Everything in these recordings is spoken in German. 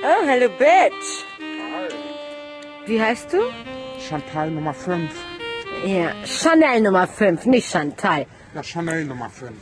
Oh, hello, bitch. Wie heißt du? Chantal Nummer 5. Ja, Chanel Nummer 5, nicht Chantal. Ja, Chanel Nummer 5.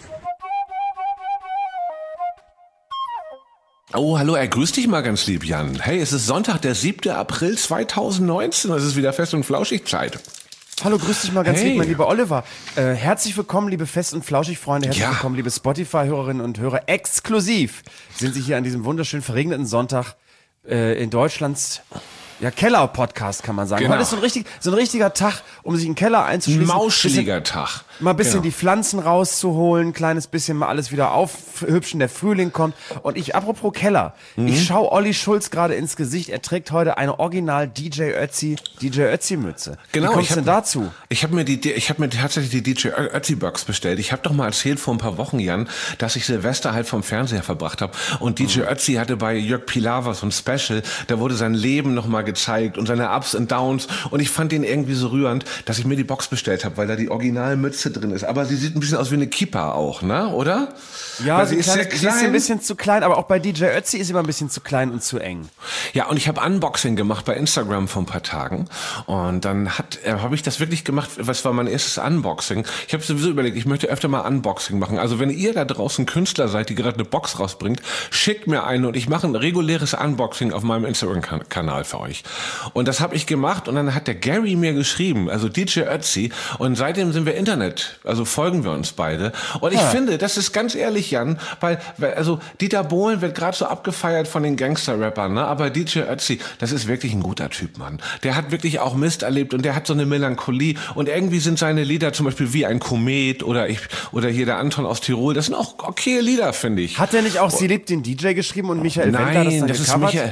Oh, hallo, grüß dich mal ganz lieb, Jan. Hey, es ist Sonntag, der 7. April 2019. Es ist wieder Fest- und Flauschig-Zeit. Hallo, grüß dich mal ganz lieb, mein lieber Oliver. Herzlich willkommen, liebe Fest- und Flauschig-Freunde. Herzlich willkommen, liebe Spotify-Hörerinnen und Hörer. Exklusiv sind Sie hier an diesem wunderschön verregneten Sonntag in Deutschlands Keller-Podcast, kann man sagen. Genau. Heute ist so ein richtiger Tag, um sich in den Keller einzuschließen. Mauscheliger Tag. Mal ein bisschen die Pflanzen rauszuholen, ein kleines bisschen mal alles wieder aufhübschen, der Frühling kommt. Und apropos Keller, ich schaue Olli Schulz gerade ins Gesicht, er trägt heute eine Original DJ Ötzi Mütze. Genau. Wie kommst du denn dazu? Ich habe mir tatsächlich die DJ Ötzi Box bestellt. Ich habe doch mal erzählt vor ein paar Wochen, Jan, dass ich Silvester halt vom Fernseher verbracht habe. Und DJ Ötzi hatte bei Jörg Pilawa so ein Special, da wurde sein Leben nochmal gezeigt und seine Ups und Downs. Und ich fand den irgendwie so rührend, dass ich mir die Box bestellt habe, weil da die Originalmütze drin ist. Aber sie sieht ein bisschen aus wie eine Kippa auch, ne? Oder? Ja, sie ist sehr klein. Sie ist ein bisschen zu klein, aber auch bei DJ Ötzi ist sie immer ein bisschen zu klein und zu eng. Ja, und ich habe Unboxing gemacht bei Instagram vor ein paar Tagen. Und dann habe ich das wirklich gemacht. Was war mein erstes Unboxing? Ich habe sowieso überlegt, ich möchte öfter mal Unboxing machen. Also wenn ihr da draußen Künstler seid, die gerade eine Box rausbringt, schickt mir eine und ich mache ein reguläres Unboxing auf meinem Instagram-Kanal für euch. Und das habe ich gemacht und dann hat der Gary mir geschrieben, also DJ Ötzi, und seitdem sind wir Internet, also folgen wir uns beide. Und ich finde, das ist ganz ehrlich, Jan, weil also Dieter Bohlen wird gerade so abgefeiert von den Gangster-Rappern, ne? Aber DJ Ötzi, das ist wirklich ein guter Typ, Mann. Der hat wirklich auch Mist erlebt und der hat so eine Melancholie und irgendwie sind seine Lieder zum Beispiel wie ein Komet oder hier der Anton aus Tirol, das sind auch okay Lieder, finde ich. Hat er nicht auch Sie liebt den DJ geschrieben und Michael Wendler das dann das ist gecovert? Michael.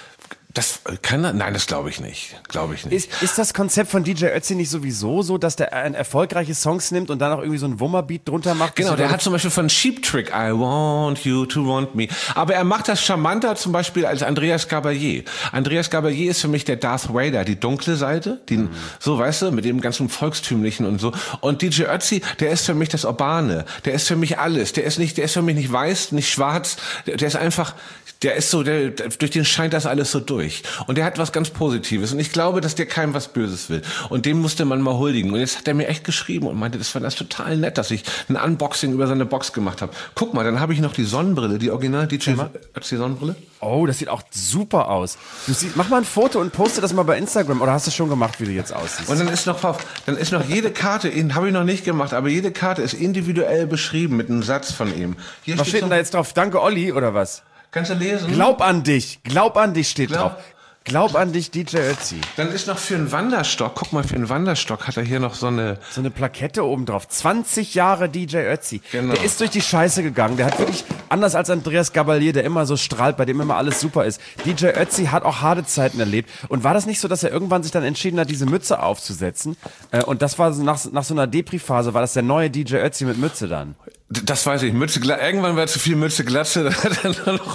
Nein, das glaube ich nicht. Ist das Konzept von DJ Ötzi nicht sowieso so, dass der erfolgreiche Songs nimmt und dann auch irgendwie so ein Wummerbeat drunter macht? Genau, der hat zum Beispiel von Cheap Trick I Want You to Want Me. Aber er macht das charmanter zum Beispiel als Andreas Gabalier. Andreas Gabalier ist für mich der Darth Vader, die dunkle Seite, so, weißt du, mit dem ganzen Volkstümlichen und so. Und DJ Ötzi, der ist für mich das Urbane. Der ist für mich alles. Der ist für mich nicht weiß, nicht schwarz. Der ist einfach, durch den scheint das alles so durch. Und der hat was ganz Positives. Und ich glaube, dass der keinem was Böses will. Und dem musste man mal huldigen. Und jetzt hat er mir echt geschrieben und meinte, das war das total nett, dass ich ein Unboxing über seine Box gemacht habe. Guck mal, dann habe ich noch die Sonnenbrille, die Original DJ Ötzi Sonnenbrille. Oh, das sieht auch super aus. Mach mal ein Foto und poste das mal bei Instagram. Oder hast du schon gemacht, wie du jetzt aussiehst? Und dann ist noch jede Karte, habe ich noch nicht gemacht, aber jede Karte ist individuell beschrieben mit einem Satz von ihm. Was steht denn da jetzt drauf? Danke, Olli, oder was? Kannst du lesen? Glaub an dich steht drauf. Glaub an dich, DJ Ötzi. Dann ist noch für einen Wanderstock, guck mal, für einen Wanderstock hat er hier noch so eine Plakette oben drauf. 20 Jahre DJ Ötzi. Genau. Der ist durch die Scheiße gegangen. Der hat wirklich, anders als Andreas Gabalier, der immer so strahlt, bei dem immer alles super ist. DJ Ötzi hat auch harte Zeiten erlebt. Und war das nicht so, dass er irgendwann sich dann entschieden hat, diese Mütze aufzusetzen? Und das war so nach so einer Depri-Phase, war das der neue DJ Ötzi mit Mütze dann? Das weiß ich. Irgendwann war zu viel Mütze Glatze, dann hat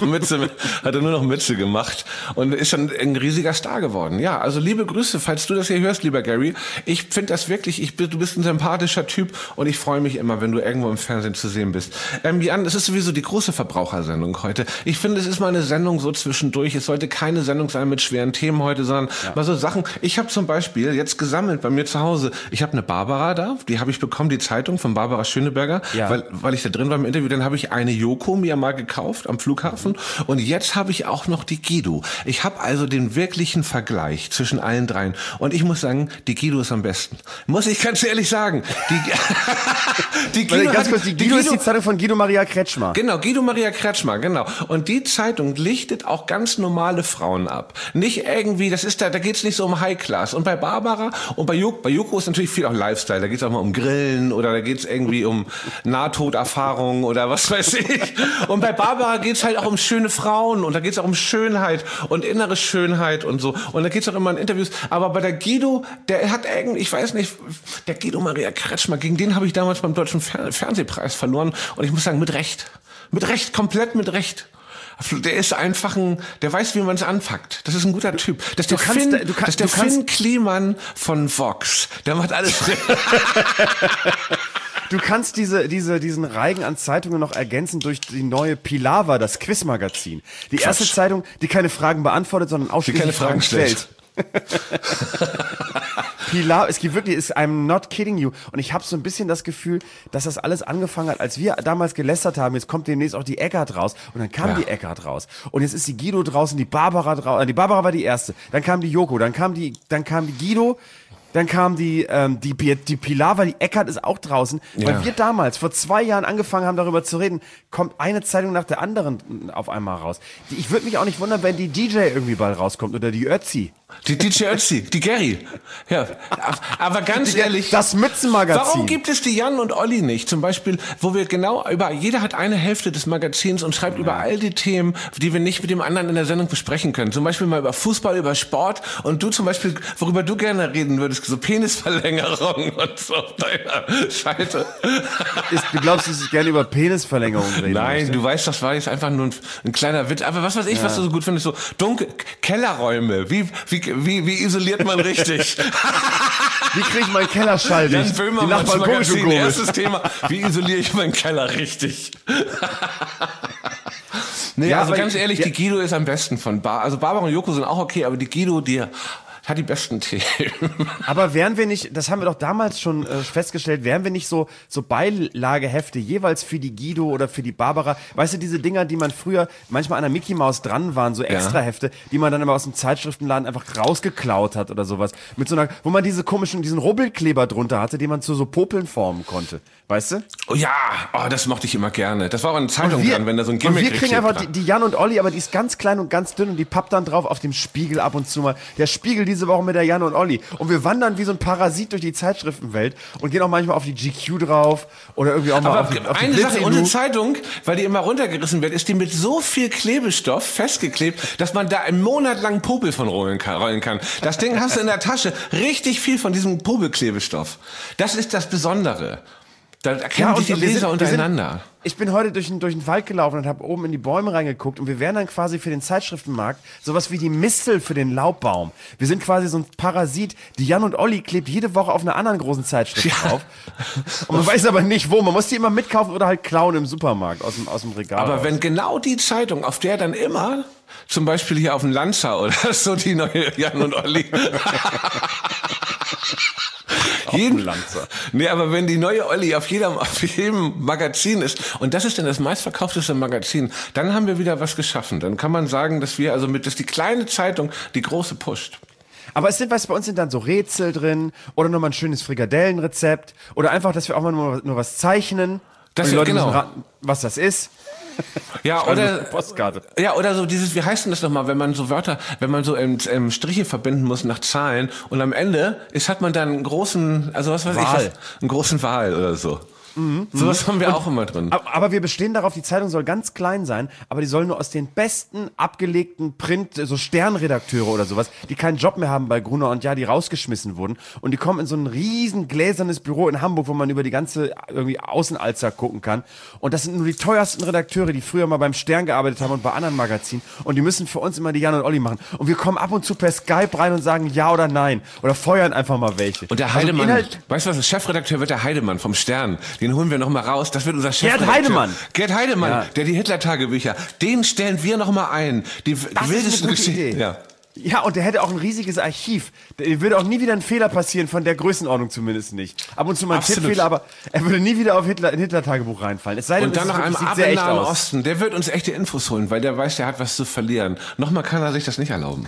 er nur noch Mütze gemacht und ist dann ein riesiger Star geworden. Ja, also liebe Grüße, falls du das hier hörst, lieber Gary. Ich finde das wirklich, du bist ein sympathischer Typ und ich freue mich immer, wenn du irgendwo im Fernsehen zu sehen bist. Jan, das ist sowieso die große Verbrauchersendung heute. Ich finde, es ist mal eine Sendung so zwischendurch. Es sollte keine Sendung sein mit schweren Themen heute, sondern mal so Sachen. Ich habe zum Beispiel jetzt gesammelt bei mir zu Hause. Ich habe eine Barbara da, die habe ich bekommen, die Zeitung von Barbara Schöneberger, weil ich da drin war im Interview. Dann habe ich eine Yoko mir mal gekauft am Flughafen und jetzt habe ich auch noch die Guido. Ich habe also den wirklichen Vergleich zwischen allen dreien und ich muss sagen, die Guido ist am besten. Muss ich ganz ehrlich sagen. Die Guido ist die Zeitung von Guido Maria Kretschmer. Genau, Guido Maria Kretschmer, genau. Und die Zeitung lichtet auch ganz normale Frauen ab. Nicht irgendwie, da geht's nicht so um High Class. Und bei Barbara und bei Yoko ist natürlich viel auch Lifestyle. Da geht's auch mal um Grillen oder da geht's irgendwie um Nahtoderfahrung oder was weiß ich. Und bei Barbara geht's halt auch um schöne Frauen und da geht's auch um Schönheit und innere Schönheit und so. Und da geht's auch immer in Interviews. Aber bei der Guido, der hat irgendwie, ich weiß nicht, der Guido Maria Kretschmer, gegen den habe ich damals beim Deutschen Fernsehpreis verloren. Und ich muss sagen, mit Recht. Mit Recht, komplett mit Recht. Der ist einfach der weiß, wie man es anpackt. Das ist ein guter Typ. Das ist der Finn Kliman von Vox. Der macht alles. Du kannst diesen Reigen an Zeitungen noch ergänzen durch die neue Pilawa, das Quizmagazin. Die erste Zeitung, die keine Fragen beantwortet, sondern ausschließlich keine Fragen stellt. Pilawa, es gibt wirklich, I'm not kidding you. Und ich habe so ein bisschen das Gefühl, dass das alles angefangen hat, als wir damals gelästert haben, jetzt kommt demnächst auch die Eckart raus. Und dann kam die Eckart raus. Und jetzt ist die Guido draußen, die Barbara draußen. Die Barbara war die erste. Dann kam die Joko, dann kam die Guido. Dann kam die Pilawa, die Eckart ist auch draußen. Weil wir damals, vor 2 Jahren angefangen haben, darüber zu reden, kommt eine Zeitung nach der anderen auf einmal raus. Ich würde mich auch nicht wundern, wenn die DJ irgendwie bald rauskommt oder die Ötzi. Die DJ Ötzi, die Gary. Ja, aber ganz ehrlich. Das Mützenmagazin. Warum gibt es die Jan und Olli nicht? Zum Beispiel, wo wir genau jeder hat eine Hälfte des Magazins und schreibt über all die Themen, die wir nicht mit dem anderen in der Sendung besprechen können. Zum Beispiel mal über Fußball, über Sport und du zum Beispiel, worüber du gerne reden würdest, so Penisverlängerung und so auf deiner Scheite. Du glaubst, dass ich gerne über Penisverlängerung rede? Nein, du weißt, das war jetzt einfach nur ein kleiner Witz. Aber was weiß ich, was du so gut findest, so dunkel, Kellerräume, wie isoliert man richtig? Wie kriege ich meinen Keller schalldicht? Jan Böhmermann, Magazin, erstes Thema. Wie isoliere ich meinen Keller richtig? Nee, also ganz ehrlich, die Guido ist am besten von also Barbara und Joko sind auch okay, aber die Guido, die hat die besten Themen. Aber wären wir nicht, das haben wir doch damals schon festgestellt, wären wir nicht so Beilagehefte jeweils für die Guido oder für die Barbara, weißt du, diese Dinger, die man früher manchmal an der Mickey Maus dran waren, so Extrahefte, die man dann aber aus dem Zeitschriftenladen einfach rausgeklaut hat oder sowas, mit so einer, wo man diesen Rubbelkleber drunter hatte, den man zu so Popeln formen konnte, weißt du? Oh ja, das mochte ich immer gerne. Das war auch eine Zeitung dran, wenn da so ein Gimmick und wir kriegen einfach die Jan und Olli, aber die ist ganz klein und ganz dünn und die pappt dann drauf auf dem Spiegel ab und zu mal. Der Spiegel diese Woche mit der Jan und Olli. Und wir wandern wie so ein Parasit durch die Zeitschriftenwelt und gehen auch manchmal auf die GQ drauf oder irgendwie auch mal auf die eine Sache, unsere Zeitung, weil die immer runtergerissen wird, ist die mit so viel Klebestoff festgeklebt, dass man da einen Monat lang Popel von rollen kann. Das Ding hast du in der Tasche. Richtig viel von diesem Popelklebestoff. Das ist das Besondere. Da erkennen sich die Leser untereinander. Ich bin heute durch den Wald gelaufen und habe oben in die Bäume reingeguckt und wir wären dann quasi für den Zeitschriftenmarkt sowas wie die Mistel für den Laubbaum. Wir sind quasi so ein Parasit. Die Jan und Olli klebt jede Woche auf einer anderen großen Zeitschrift drauf. Und man weiß aber nicht wo. Man muss die immer mitkaufen oder halt klauen im Supermarkt aus dem Regal. Aber wenn genau die Zeitung, auf der dann immer, zum Beispiel hier auf dem Lanza oder so, die neue Jan und Olli... Nee, aber wenn die neue Olli auf jedem Magazin ist, und das ist dann das meistverkaufteste Magazin, dann haben wir wieder was geschaffen. Dann kann man sagen, dass die kleine Zeitung die große pusht. Aber bei uns sind dann so Rätsel drin oder nochmal ein schönes Frikadellenrezept oder einfach, dass wir auch mal nur was zeichnen. Das die Leute genau. müssen raten, was das ist. Ja, Postkarte. Oder so dieses, wie heißt denn das nochmal, wenn man so Striche verbinden muss nach Zahlen und am Ende hat man dann einen großen, also was weiß ich, einen großen Wal oder so. Sowas haben wir auch immer drin. Aber wir bestehen darauf, die Zeitung soll ganz klein sein, aber die soll nur aus den besten abgelegten Print, so Sternredakteure oder sowas, die keinen Job mehr haben bei Gruner und die rausgeschmissen wurden. Und die kommen in so ein riesen gläsernes Büro in Hamburg, wo man über die ganze irgendwie Außenalster gucken kann. Und das sind nur die teuersten Redakteure, die früher mal beim Stern gearbeitet haben und bei anderen Magazinen. Und die müssen für uns immer die Jan und Olli machen. Und wir kommen ab und zu per Skype rein und sagen ja oder nein. Oder feuern einfach mal welche. Und der Heidemann, weißt du was, der Chefredakteur wird der Heidemann vom Stern. Den holen wir noch mal raus. Das wird unser Chefredakteur. Gerd Heidemann, der die Hitler-Tagebücher, den stellen wir noch mal ein. Die wildesten Geschichten. Ja, und der hätte auch ein riesiges Archiv. Der würde auch nie wieder ein Fehler passieren, von der Größenordnung zumindest nicht. Ab und zu mal ein Tippfehler, aber er würde nie wieder auf ein Hitler-Tagebuch reinfallen. Es sei denn, und dann noch einem Abend Nahen Osten, der wird uns echte Infos holen, weil der weiß, der hat was zu verlieren. Nochmal kann er sich das nicht erlauben.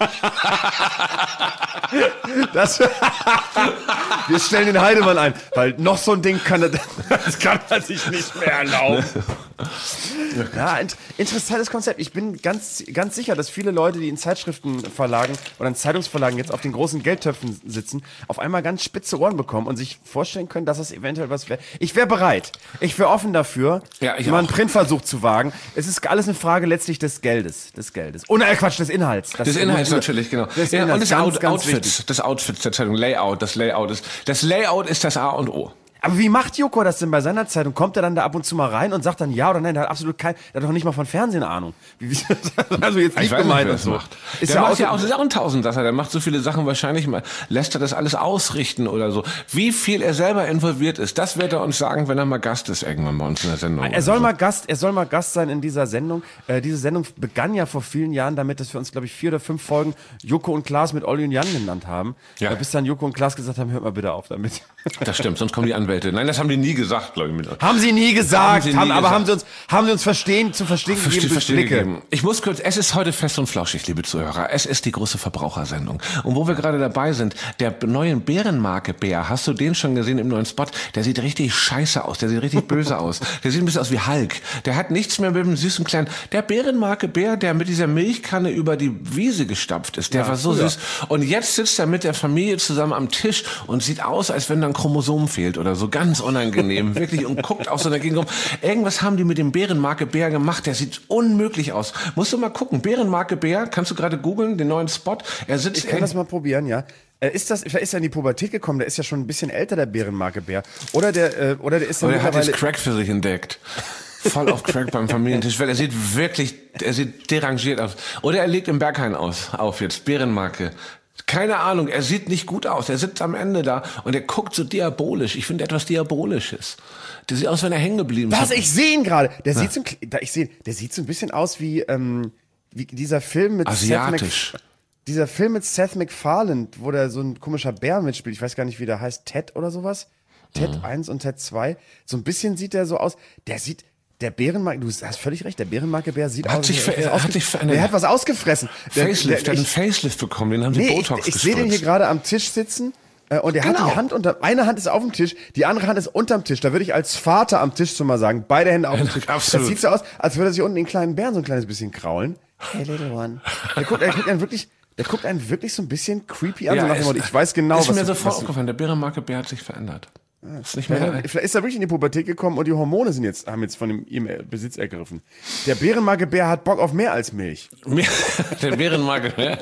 Wir stellen den Heidemann ein, weil noch so ein Ding das kann er sich nicht mehr erlauben. Ja, interessantes Konzept. Ich bin ganz, ganz sicher, dass viele Leute, die in Zeitschriftenverlagen oder in Zeitungsverlagen jetzt auf den großen Geldtöpfen sitzen, auf einmal ganz spitze Ohren bekommen und sich vorstellen können, dass das eventuell was wäre. Ich wäre bereit. Ich wäre offen dafür, mal einen Printversuch zu wagen. Es ist alles eine Frage letztlich des Geldes. Oh nein, Quatsch, des Inhalts. Des Inhalts natürlich, genau. Des Inhalts, und des Outfits der Zeitung. Das Layout ist das A und O. Aber wie macht Joko das denn bei seiner Zeit? Und kommt er dann da ab und zu mal rein und sagt dann ja oder nein? Der hat absolut der hat doch nicht mal von Fernsehen Ahnung. Also jetzt nicht gemeint und so. Macht. Ist der macht ja auch ein Tausendsasser. Der macht so viele Sachen wahrscheinlich mal. Lässt er das alles ausrichten oder so. Wie viel er selber involviert ist, das wird er uns sagen, wenn er mal Gast ist irgendwann bei uns in der Sendung. Er soll mal Gast sein in dieser Sendung. Diese Sendung begann ja vor vielen Jahren damit, dass wir uns, glaube ich, 4 oder 5 Folgen Joko und Klaas mit Olli und Jan genannt haben. Ja. Bis dann Joko und Klaas gesagt haben, hört mal bitte auf damit. Das stimmt, sonst kommen die Anwälte. Nein, das haben die nie gesagt, glaube ich. Haben sie nie gesagt, haben sie uns zu verstehen gegeben durch Blicke. Ich muss kurz, es ist heute fest und flauschig, liebe Zuhörer. Es ist die große Verbrauchersendung. Und wo wir gerade dabei sind, der neuen Bärenmarke Bär, hast du den schon gesehen im neuen Spot? Der sieht richtig scheiße aus, der sieht richtig böse aus. Der sieht ein bisschen aus wie Hulk. Der hat nichts mehr mit dem süßen kleinen, der Bärenmarke Bär, der mit dieser Milchkanne über die Wiese gestapft ist, der war so süß. Und jetzt sitzt er mit der Familie zusammen am Tisch und sieht aus, als wenn da ein Chromosom fehlt oder so, ganz unangenehm, wirklich, und guckt auf so einer Gegend rum. Irgendwas haben die mit dem Bärenmarke Bär gemacht, der sieht unmöglich aus. Musst du mal gucken, Bärenmarke Bär, kannst du gerade googeln, den neuen Spot. Er sitzt. Ich kann das mal probieren, ja. Vielleicht ist er in die Pubertät gekommen, der ist ja schon ein bisschen älter, der Bärenmarke Bär. Oder der ist ja mittlerweile... Oder er hat jetzt Crack für sich entdeckt. Voll auf Crack beim Familientisch, weil er sieht derangiert aus. Oder er legt im Berghain auf jetzt, Bärenmarke. Keine Ahnung, er sieht nicht gut aus. Er sitzt am Ende da und er guckt so diabolisch. Ich finde etwas Diabolisches. Der sieht aus, wenn er hängen geblieben ist. Was? Ich sehe ihn gerade. Der sieht so ein bisschen aus wie dieser Film mit asiatisch. Dieser Film mit Seth MacFarlane, wo da so ein komischer Bär mitspielt. Ich weiß gar nicht, wie der heißt. Ted oder sowas? Ted 1 und Ted 2. So ein bisschen sieht der so aus. Der Bärenmarke, du hast völlig recht, der Bärenmarke-Bär sieht aus. Hat sich verändert. Der hat was ausgefressen. Der hat einen Facelift bekommen, den haben sie Botox Ich sehe den hier gerade am Tisch sitzen. Und er hat die Hand eine Hand ist auf dem Tisch, die andere Hand ist unterm Tisch. Da würde ich als Vater am Tisch so mal sagen, beide Hände auf dem Tisch. Absolut. Das sieht so aus, als würde er sich unten den kleinen Bären so ein kleines bisschen kraulen. Hey, little one. Der guckt einen wirklich so ein bisschen creepy an. Ja, so nach dem Motto, ich weiß genau, ist mir sofort aufgefallen. Der Bärenmarke-Bär hat sich verändert. Ist nicht mehr vielleicht ist er wirklich in die Pubertät gekommen und die Hormone haben jetzt von ihm Besitz ergriffen. Der Bärenmarke-Bär hat Bock auf mehr als Milch. Der Bärenmarke-Bär?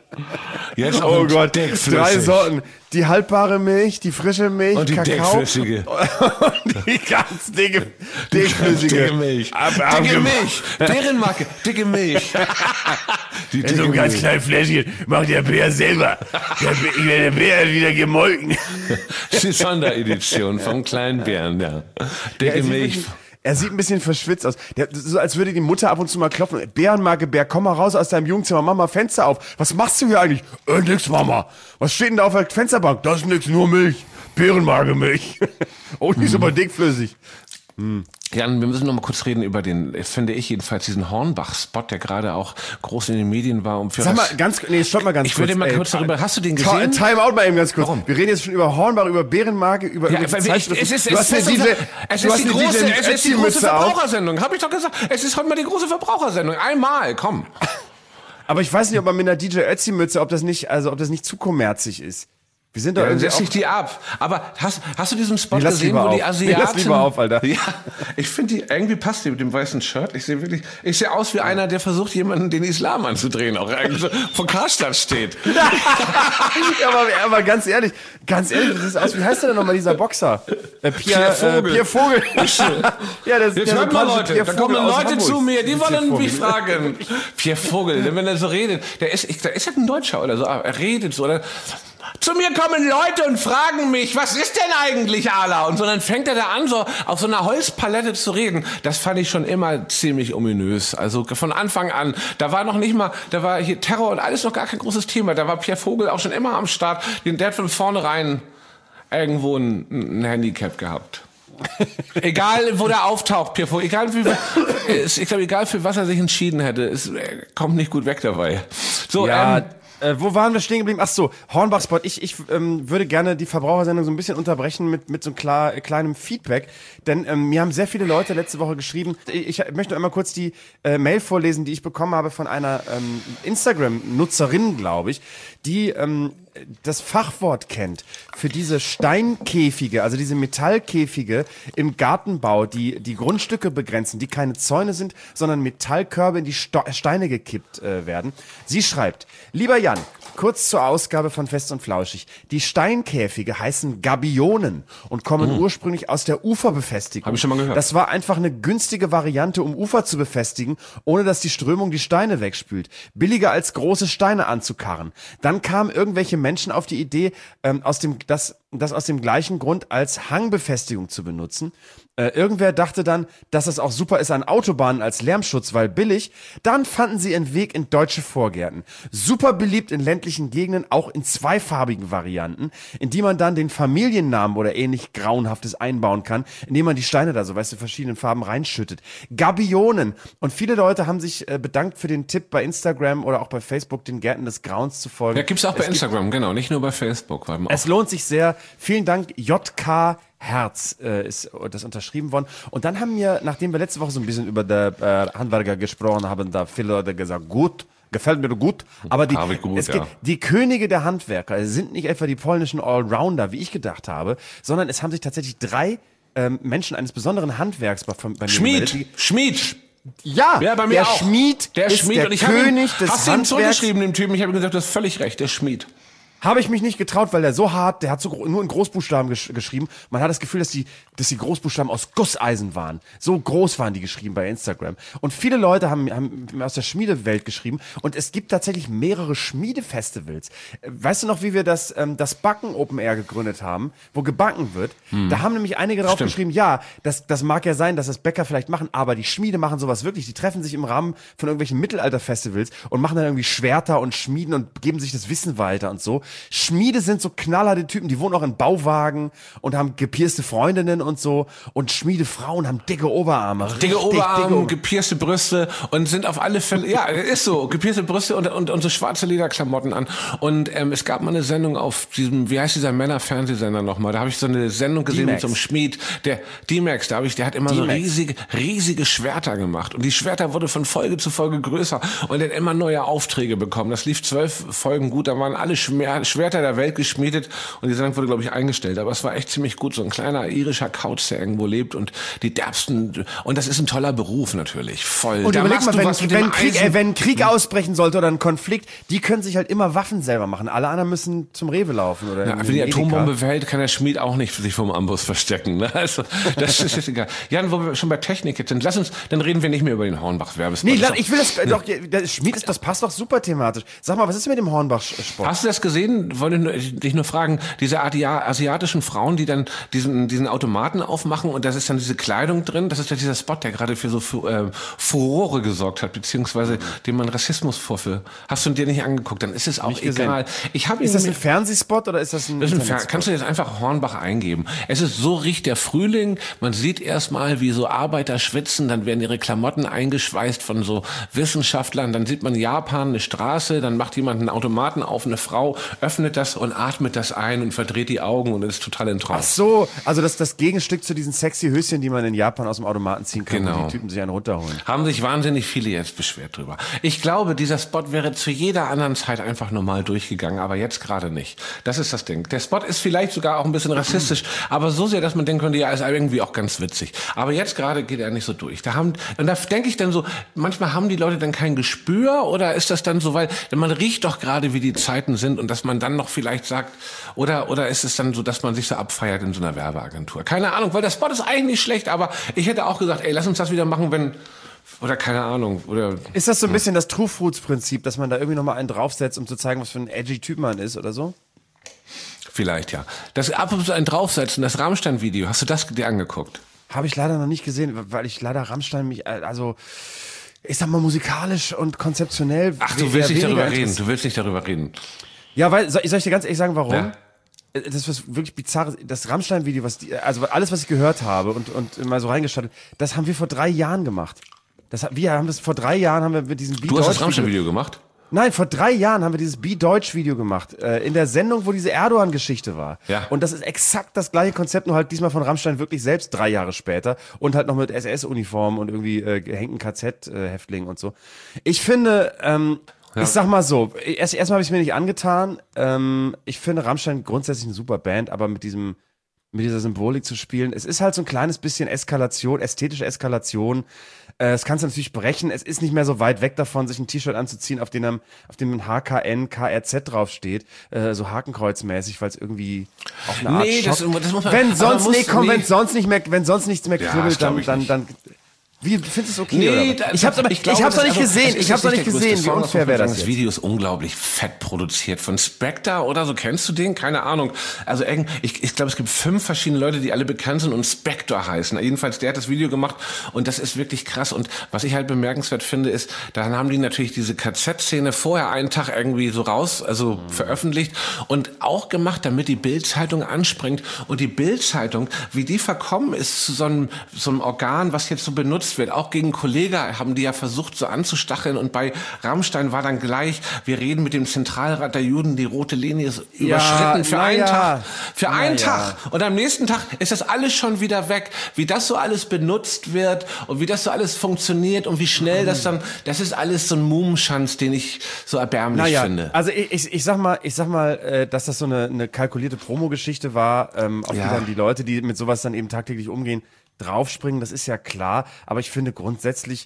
Jetzt oh Gott, 3 Sorten. Die haltbare Milch, die frische Milch, und die Kakao. Dickflüssige. Und die ganz dickflüssige. Dicke Milch. Dicke Milch. Bärenmarke, dicke Milch. Die in so einem ganz kleinen Fläschchen macht der Bär selber. Der Bär hat wieder gemolken. Die Sonderedition vom kleinen Bären, ja. Dicke Milch. Er sieht ein bisschen verschwitzt aus. So als würde die Mutter ab und zu mal klopfen. Bärenmarke Bär, komm mal raus aus deinem Jugendzimmer, mach mal Fenster auf. Was machst du hier eigentlich? Nix, Mama. Was steht denn da auf der Fensterbank? Das ist nix, nur Milch. Bärenmarke Milch. Oh, die ist aber dickflüssig. Jan, wir müssen noch mal kurz reden über finde ich jedenfalls, diesen Hornbach-Spot, der gerade auch groß in den Medien war. Sag mal, stopp mal ganz kurz. Ich würde mal kurz darüber, hast du den gesehen? Time out mal eben ganz kurz. Warum? Wir reden jetzt schon über Hornbach, über Bärenmarke, über die Zeitschriften. Es ist die große Verbrauchersendung, habe ich doch gesagt. Es ist heute mal die große Verbrauchersendung. Einmal, komm. Aber ich weiß nicht, ob man mit einer DJ Ötzi-Mütze, ob das nicht zu kommerzig ist. Wir sind doch irgendwie setz dich die ab. Aber hast du diesen Spot gesehen, wo die Asiaten... Lass lieber auf, Alter. Ja, ich finde irgendwie passt die mit dem weißen Shirt. Ich sehe aus wie einer, der versucht, jemanden den Islam anzudrehen, auch eigentlich so vor Karstadt steht. aber ganz ehrlich, das ist aus, wie heißt der denn nochmal, dieser Boxer? Pierre Vogel. Pierre Vogel. Ja, jetzt hört mal, Leute, da kommen Leute zu mir, die wollen mich fragen. Pierre Vogel, wenn er so redet, der ist halt ein Deutscher oder so, er redet so, oder... Zu mir kommen Leute und fragen mich, was ist denn eigentlich Allah? Und so, dann fängt er da an, so auf so einer Holzpalette zu reden. Das fand ich schon immer ziemlich ominös. Also von Anfang an, da war hier Terror und alles noch gar kein großes Thema. Da war Pierre Vogel auch schon immer am Start. Der hat von vornherein irgendwo ein Handicap gehabt. Egal, wo der auftaucht, Pierre Vogel, egal für was er sich entschieden hätte, er kommt nicht gut weg dabei. So, ja, wo waren wir stehen geblieben? Ach so, Hornbach-Spot. Ich würde gerne die Verbrauchersendung so ein bisschen unterbrechen mit so einem kleinem Feedback. Denn mir haben sehr viele Leute letzte Woche geschrieben. Ich möchte einmal kurz die Mail vorlesen, die ich bekommen habe von einer Instagram-Nutzerin, glaube ich, die das Fachwort kennt für diese Steinkäfige, also diese Metallkäfige im Gartenbau, die Grundstücke begrenzen, die keine Zäune sind, sondern Metallkörbe in die Steine gekippt werden. Sie schreibt, lieber Jan, kurz zur Ausgabe von Fest und Flauschig. Die Steinkäfige heißen Gabionen und kommen ursprünglich aus der Uferbefestigung. Hab ich schon mal gehört. Das war einfach eine günstige Variante, um Ufer zu befestigen, ohne dass die Strömung die Steine wegspült. Billiger als große Steine anzukarren. Dann kamen irgendwelche Menschen auf die Idee, das aus dem gleichen Grund als Hangbefestigung zu benutzen. Irgendwer dachte dann, dass es auch super ist an Autobahnen als Lärmschutz, weil billig. Dann fanden sie ihren Weg in deutsche Vorgärten. Super beliebt in ländlichen Gegenden, auch in zweifarbigen Varianten, in die man dann den Familiennamen oder ähnlich Grauenhaftes einbauen kann, indem man die Steine da so, weißt du, verschiedenen Farben reinschüttet. Gabionen. Und viele Leute haben sich bedankt für den Tipp bei Instagram oder auch bei Facebook, den Gärten des Grauens zu folgen. Ja, gibt's auch bei Instagram, genau, nicht nur bei Facebook. Es lohnt sich sehr. Vielen Dank, JK Herz ist das unterschrieben worden. Und dann haben wir, nachdem wir letzte Woche so ein bisschen über der Handwerker gesprochen haben, da viele Leute gesagt, gut, gefällt mir gut. Aber die Könige der Handwerker sind nicht etwa die polnischen Allrounder, wie ich gedacht habe, sondern es haben sich tatsächlich 3 Menschen eines besonderen Handwerks bei mir gemeldet. Schmied. Ja, bei mir der auch. Schmied Der ist Schmied. der Und ich König des hast du ihm Handwerks. zurückgeschrieben, dem Typen? Ich habe ihm gesagt, du hast völlig recht, der Schmied. Habe ich mich nicht getraut, weil der so hart, der hat so nur in Großbuchstaben geschrieben. Man hat das Gefühl, dass die Großbuchstaben aus Gusseisen waren. So groß waren die geschrieben bei Instagram. Und viele Leute haben aus der Schmiedewelt geschrieben. Und es gibt tatsächlich mehrere Schmiedefestivals. Weißt du noch, wie wir das Backen Open Air gegründet haben, wo gebacken wird? Da haben nämlich einige drauf geschrieben, ja, das mag ja sein, dass das Bäcker vielleicht machen, aber die Schmiede machen sowas wirklich. Die treffen sich im Rahmen von irgendwelchen Mittelalterfestivals und machen dann irgendwie Schwerter und Schmieden und geben sich das Wissen weiter und so. Schmiede sind so knallharte Typen, die wohnen auch in Bauwagen und haben gepierste Freundinnen und so. Und Schmiedefrauen haben dicke Oberarme. Dicke Oberarme, gepierste Brüste und sind auf alle Fälle, ja, ist so, gepierste Brüste und so schwarze Lederklamotten an. Und es gab mal eine Sendung auf diesem, wie heißt dieser Männerfernsehsender nochmal? Da habe ich so eine Sendung gesehen D-Max. mit so einem Schmied, der D-Max, der hat immer so riesige Schwerter gemacht. Und die Schwerter wurde von Folge zu Folge größer und er hat immer neue Aufträge bekommen. Das lief 12 Folgen gut, da waren alle Schwerter der Welt geschmiedet und die Sendung wurde, glaube ich, eingestellt. Aber es war echt ziemlich gut. So ein kleiner irischer Kauz, der irgendwo lebt und die derbsten, und das ist ein toller Beruf natürlich. Voll. Und da überleg mal, wenn wenn Krieg ausbrechen sollte oder ein Konflikt, die können sich halt immer Waffen selber machen. Alle anderen müssen zum Rewe laufen oder ja, wenn die Atombombe fällt, kann der Schmied auch nicht sich vom Amboss verstecken. Ne? Also, das ist egal. Jan, wo wir schon bei Technik jetzt sind, dann reden wir nicht mehr über den Hornbach-Werbespot. Nee, ich will der Schmied das passt doch super thematisch. Sag mal, was ist mit dem Hornbach-Sport? Hast du das gesehen? Wollte dich nur fragen, diese asiatischen Frauen, die dann diesen Automaten aufmachen und da ist dann diese Kleidung drin, das ist ja dieser Spot, der gerade für so Furore gesorgt hat, beziehungsweise dem man Rassismus vorführt. Hast du dir nicht angeguckt, dann ist es auch egal. Ist das ein Fernsehspot oder ist das ein Internetspot? Kannst du jetzt einfach Hornbach eingeben. Es ist so riecht der Frühling, man sieht erstmal, wie so Arbeiter schwitzen, dann werden ihre Klamotten eingeschweißt von so Wissenschaftlern, dann sieht man Japan, eine Straße, dann macht jemand einen Automaten auf, eine Frau öffnet das und atmet das ein und verdreht die Augen und ist total in Trance. Ach so, also das Gegenstück zu diesen sexy Höschen, die man in Japan aus dem Automaten ziehen kann, Genau. wo die Typen sich einen runterholen. Haben sich wahnsinnig viele jetzt beschwert drüber. Ich glaube, dieser Spot wäre zu jeder anderen Zeit einfach normal durchgegangen, aber jetzt gerade nicht. Das ist das Ding. Der Spot ist vielleicht sogar auch ein bisschen rassistisch, aber so sehr, dass man denken könnte, ja, ist irgendwie auch ganz witzig. Aber jetzt gerade geht er nicht so durch. Und da denke ich dann so, manchmal haben die Leute dann kein Gespür oder ist das dann so, weil man riecht doch gerade, wie die Zeiten sind und dass man dann noch vielleicht sagt, oder ist es dann so, dass man sich so abfeiert in so einer Werbeagentur? Keine Ahnung, weil der Spot ist eigentlich nicht schlecht, aber ich hätte auch gesagt, ey, lass uns das wieder machen, wenn, oder keine Ahnung, oder. Ist das so ein bisschen das True Fruits Prinzip, dass man da irgendwie nochmal einen draufsetzt, um zu zeigen, was für ein edgy Typ man ist oder so? Vielleicht, ja. Das ab und zu ein Draufsetzen, das Rammstein-Video, hast du das dir angeguckt? Habe ich leider noch nicht gesehen, weil ich leider Rammstein ich sag mal musikalisch und konzeptionell. Ach, du willst nicht darüber reden. Ja, weil, soll ich dir ganz ehrlich sagen, warum? Ja. Das ist was wirklich Bizarres. Das Rammstein-Video, also alles, was ich gehört habe und mal so reingestattet, das haben wir vor 3 Jahren gemacht. Vor 3 Jahren haben wir mit diesem Du hast das Rammstein-Video gemacht? Nein, vor 3 Jahren haben wir dieses Be-Deutsch-Video gemacht. In der Sendung, wo diese Erdogan-Geschichte war. Ja. Und das ist exakt das gleiche Konzept, nur halt diesmal von Rammstein wirklich selbst 3 Jahre später. Und halt noch mit SS-Uniform und irgendwie gehängten KZ-Häftlingen und so. Ich finde, Ja. Ich sag mal so, erstmal habe ich es mir nicht angetan. Ich finde Rammstein grundsätzlich eine super Band, aber mit dieser Symbolik zu spielen, es ist halt so ein kleines bisschen Eskalation, ästhetische Eskalation. Das kannst du natürlich brechen. Es ist nicht mehr so weit weg davon, sich ein T-Shirt anzuziehen, auf dem HKN, KRZ draufsteht, so hakenkreuzmäßig, weil es irgendwie auf eine Art das muss man, wenn sonst nichts mehr kribbelt, dann wie, findest du es okay? Nee, oder? Ich hab's noch nicht gesehen. Wie unfair wäre das jetzt? Das Video ist unglaublich fett produziert. Von Spectre oder so, kennst du den? Keine Ahnung. Also ich glaube, es gibt 5 verschiedene Leute, die alle bekannt sind und Spectre heißen. Jedenfalls, der hat das Video gemacht und das ist wirklich krass. Und was ich halt bemerkenswert finde, ist, dann haben die natürlich diese KZ-Szene vorher einen Tag irgendwie so veröffentlicht und auch gemacht, damit die Bild-Zeitung anspringt. Und die Bild-Zeitung, wie die verkommen ist zu so einem Organ, was jetzt so benutzt wird. Auch gegen Kollegen haben die ja versucht so anzustacheln und bei Rammstein war dann gleich, wir reden mit dem Zentralrat der Juden, die rote Linie ist überschritten für einen Tag. Für einen Tag. Und am nächsten Tag ist das alles schon wieder weg. Wie das so alles benutzt wird und wie das so alles funktioniert und wie schnell das ist alles so ein Mumenschanz, den ich so erbärmlich finde. Also ich sag mal, dass das so eine kalkulierte Promo-Geschichte war, auf die dann die Leute, die mit sowas dann eben tagtäglich umgehen, draufspringen, das ist ja klar, aber ich finde grundsätzlich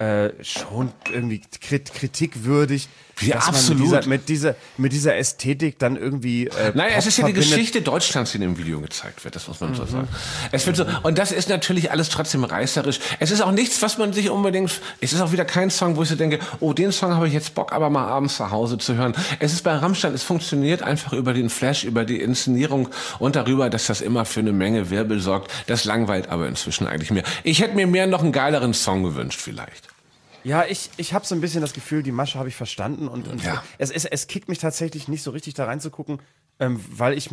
schon irgendwie kritikwürdig, ja, dass absolut. man mit dieser Ästhetik dann irgendwie Naja, es ist ja die Geschichte Deutschlands, die in dem Video gezeigt wird, das muss man so sagen. Es wird so, und das ist natürlich alles trotzdem reißerisch. Es ist auch nichts, was man sich unbedingt, es ist auch wieder kein Song, wo ich so denke, oh, den Song habe ich jetzt Bock, aber mal abends zu Hause zu hören. Es ist bei Rammstein, es funktioniert einfach über den Flash, über die Inszenierung und darüber, dass das immer für eine Menge Wirbel sorgt. Das langweilt aber inzwischen eigentlich mehr. Ich hätte mir mehr noch einen geileren Song gewünscht vielleicht. Ja, ich habe so ein bisschen das Gefühl, die Masche habe ich verstanden und ja. Es kickt mich tatsächlich nicht so richtig da reinzugucken, weil ich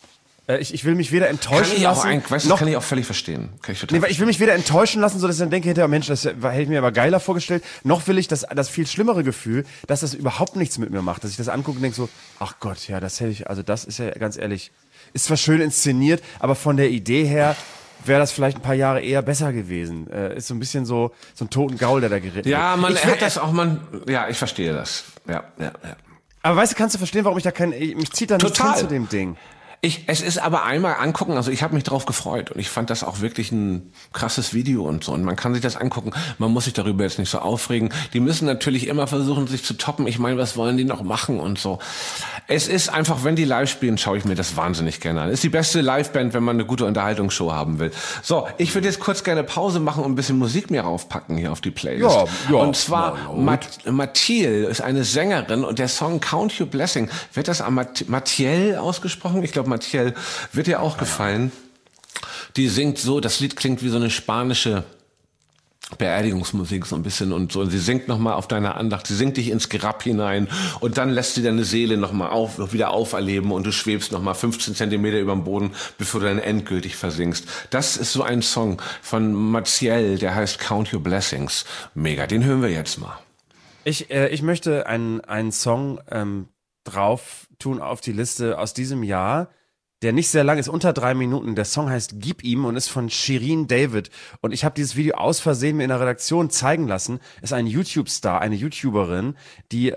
will mich weder enttäuschen lassen. Das kann ich auch völlig verstehen. Weil ich will mich weder enttäuschen lassen, so dass ich dann denke, hinterher, Mensch, das hätte ich mir aber geiler vorgestellt, noch will ich das viel schlimmere Gefühl, dass das überhaupt nichts mit mir macht, dass ich das angucke und denke so, ach Gott, ja, das ist ja ganz ehrlich, ist zwar schön inszeniert, aber von der Idee her wäre das vielleicht ein paar Jahre eher besser gewesen. Ist so ein bisschen so ein toten Gaul, der da geritten wird. Ja, ich verstehe das. Ja. Aber weißt du, kannst du verstehen, warum mich zieht da nichts hin zu dem Ding. Es ist aber einmal angucken, also ich habe mich drauf gefreut und ich fand das auch wirklich ein krasses Video und so und man kann sich das angucken, man muss sich darüber jetzt nicht so aufregen, die müssen natürlich immer versuchen, sich zu toppen, ich meine, was wollen die noch machen und so. Es ist einfach, wenn die live spielen, schaue ich mir das wahnsinnig gerne an. Ist die beste Liveband, wenn man eine gute Unterhaltungsshow haben will. So, ich würde jetzt kurz gerne Pause machen und ein bisschen Musik mir raufpacken hier auf die Playlist. Ja, und zwar Mathiel ist eine Sängerin und der Song Count Your Blessing, wird das Mathiel ausgesprochen? Ich glaube Mathiel wird dir auch gefallen. Die singt so, das Lied klingt wie so eine spanische Beerdigungsmusik so ein bisschen und so. Und sie singt nochmal auf deiner Andacht, sie singt dich ins Grab hinein und dann lässt sie deine Seele nochmal wieder auferleben und du schwebst nochmal 15 Zentimeter über dem Boden, bevor du dann endgültig versinkst. Das ist so ein Song von Mathiel, der heißt Count Your Blessings. Mega, den hören wir jetzt mal. Ich möchte einen Song drauf tun auf die Liste aus diesem Jahr, der nicht sehr lang ist, unter 3 Minuten. Der Song heißt Gib ihm und ist von Shirin David. Und ich habe dieses Video aus Versehen mir in der Redaktion zeigen lassen. Ist ein YouTube-Star, eine YouTuberin, die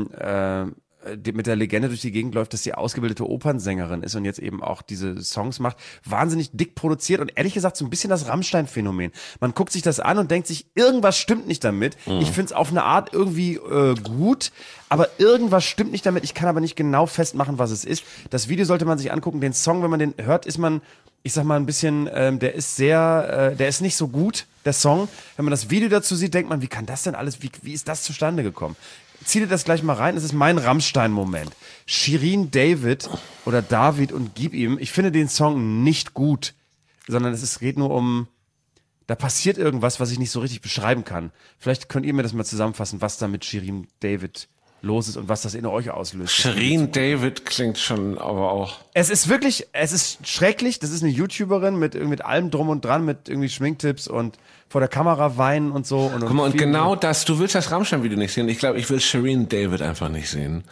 mit der Legende durch die Gegend läuft, dass sie ausgebildete Opernsängerin ist und jetzt eben auch diese Songs macht. Wahnsinnig dick produziert und ehrlich gesagt so ein bisschen das Rammstein-Phänomen. Man guckt sich das an und denkt sich, irgendwas stimmt nicht damit. Ich find's auf eine Art irgendwie gut, aber irgendwas stimmt nicht damit. Ich kann aber nicht genau festmachen, was es ist. Das Video sollte man sich angucken. Den Song, wenn man den hört, ist man, ich sag mal ein bisschen, der ist nicht so gut, der Song. Wenn man das Video dazu sieht, denkt man, wie kann das denn alles, wie ist das zustande gekommen? Zieh dir das gleich mal rein, es ist mein Rammstein-Moment. Shirin David oder David und Gib ihm, ich finde den Song nicht gut, sondern es geht nur um, da passiert irgendwas, was ich nicht so richtig beschreiben kann. Vielleicht könnt ihr mir das mal zusammenfassen, was da mit Shirin David los ist und was das in euch auslöst. Shirin David klingt schon aber auch. Es ist schrecklich, das ist eine YouTuberin mit allem drum und dran, mit irgendwie Schminktipps und vor der Kamera weinen und so. Guck mal, und genau das, du willst das Rammstein-Video nicht sehen. Ich glaube, ich will Shirin David einfach nicht sehen.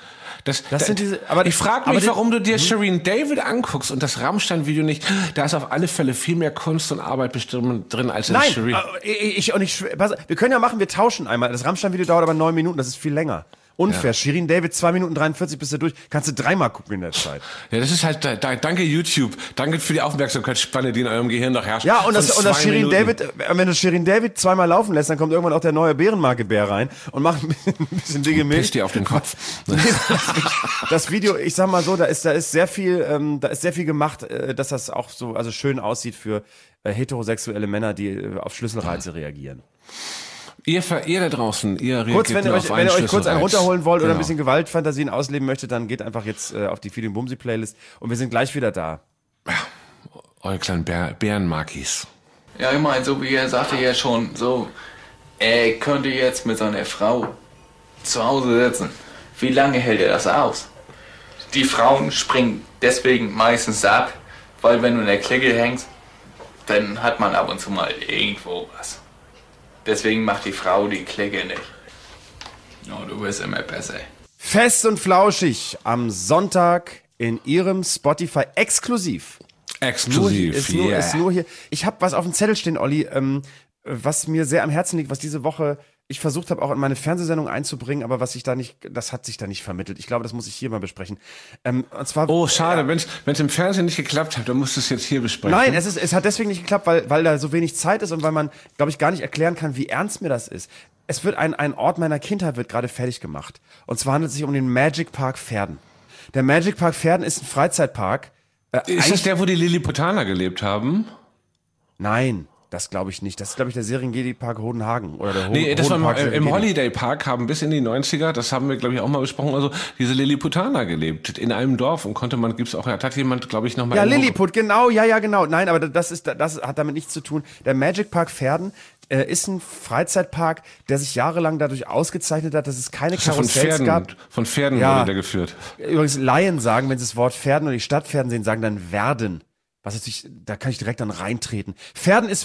Ich frage mich, warum du dir Shirin David anguckst und das Rammstein-Video nicht. Da ist auf alle Fälle viel mehr Kunst und Arbeit bestimmt drin als in Shirin. Wir können ja machen, wir tauschen einmal. Das Rammstein-Video dauert aber 9 Minuten, das ist viel länger. Unfair. Ja. Shirin David, 2 Minuten 43 bist du durch. Kannst du 3-mal gucken in der Zeit. Ja, das ist halt, danke YouTube. Danke für die Aufmerksamkeitsspanne, die in eurem Gehirn noch herrscht. Ja, und das Shirin Minuten. David, wenn du Shirin David 2-mal laufen lässt, dann kommt irgendwann auch der neue Bärenmarke-Bär rein und macht ein bisschen dicke Milch. Pisst dir auf den Kopf. Das Video, ich sag mal so, da ist sehr viel gemacht, dass das auch so, also schön aussieht für heterosexuelle Männer, die auf Schlüsselreize reagieren. Ihr da draußen, ihr reagiert Kurz, wenn ihr euch kurz einen runterholen wollt oder ein Genau. bisschen Gewaltfantasien ausleben möchtet, dann geht einfach jetzt auf die Feeling Bumsy Playlist und wir sind gleich wieder da. Eure kleinen Bärenmarkis. Ja, ich meine, so wie er sagte ja schon, so, er könnte jetzt mit seiner Frau zu Hause sitzen. Wie lange hält er das aus? Die Frauen springen deswegen meistens ab, weil wenn du in der Clique hängst, dann hat man ab und zu mal irgendwo was. Deswegen macht die Frau die Clique nicht. Oh, du wirst immer besser. Fest und flauschig am Sonntag in ihrem Spotify exklusiv. Exklusiv, Ist nur hier. Ich habe was auf dem Zettel stehen, Olli, was mir sehr am Herzen liegt, was diese Woche ich versucht habe, auch in meine Fernsehsendung einzubringen, aber das hat sich da nicht vermittelt. Ich glaube, das muss ich hier mal besprechen. Und zwar, Oh, schade, wenn es im Fernsehen nicht geklappt hat, dann musst du es jetzt hier besprechen. Nein, es hat deswegen nicht geklappt, weil da so wenig Zeit ist und weil man, glaube ich, gar nicht erklären kann, wie ernst mir das ist. Es wird ein Ort meiner Kindheit wird gerade fertig gemacht. Und zwar handelt es sich um den Magic Park Verden. Der Magic Park Verden ist ein Freizeitpark. Ist das der, wo die Lilliputaner gelebt haben? Nein, das glaube ich nicht. Das ist, glaube ich, der Serengeti-Park Hodenhagen. Oder der Nee, das war Hodenpark im Serengeti. Holiday Park haben bis in die 90er, das haben wir, glaube ich, auch mal besprochen, also diese Lilliputaner gelebt in einem Dorf und gibt's auch, hat jemand, glaube ich, nochmal... Ja, Lilliput, genau, ja, genau. Nein, aber das hat damit nichts zu tun. Der Magic Park Verden ist ein Freizeitpark, der sich jahrelang dadurch ausgezeichnet hat, dass es keine Karussells gab. Von Pferden Ja. wurde der geführt. Übrigens, Laien sagen, wenn sie das Wort Pferden oder die Stadt Pferden sehen, sagen dann Werden. Was natürlich, da kann ich direkt dann reintreten. Pferden ist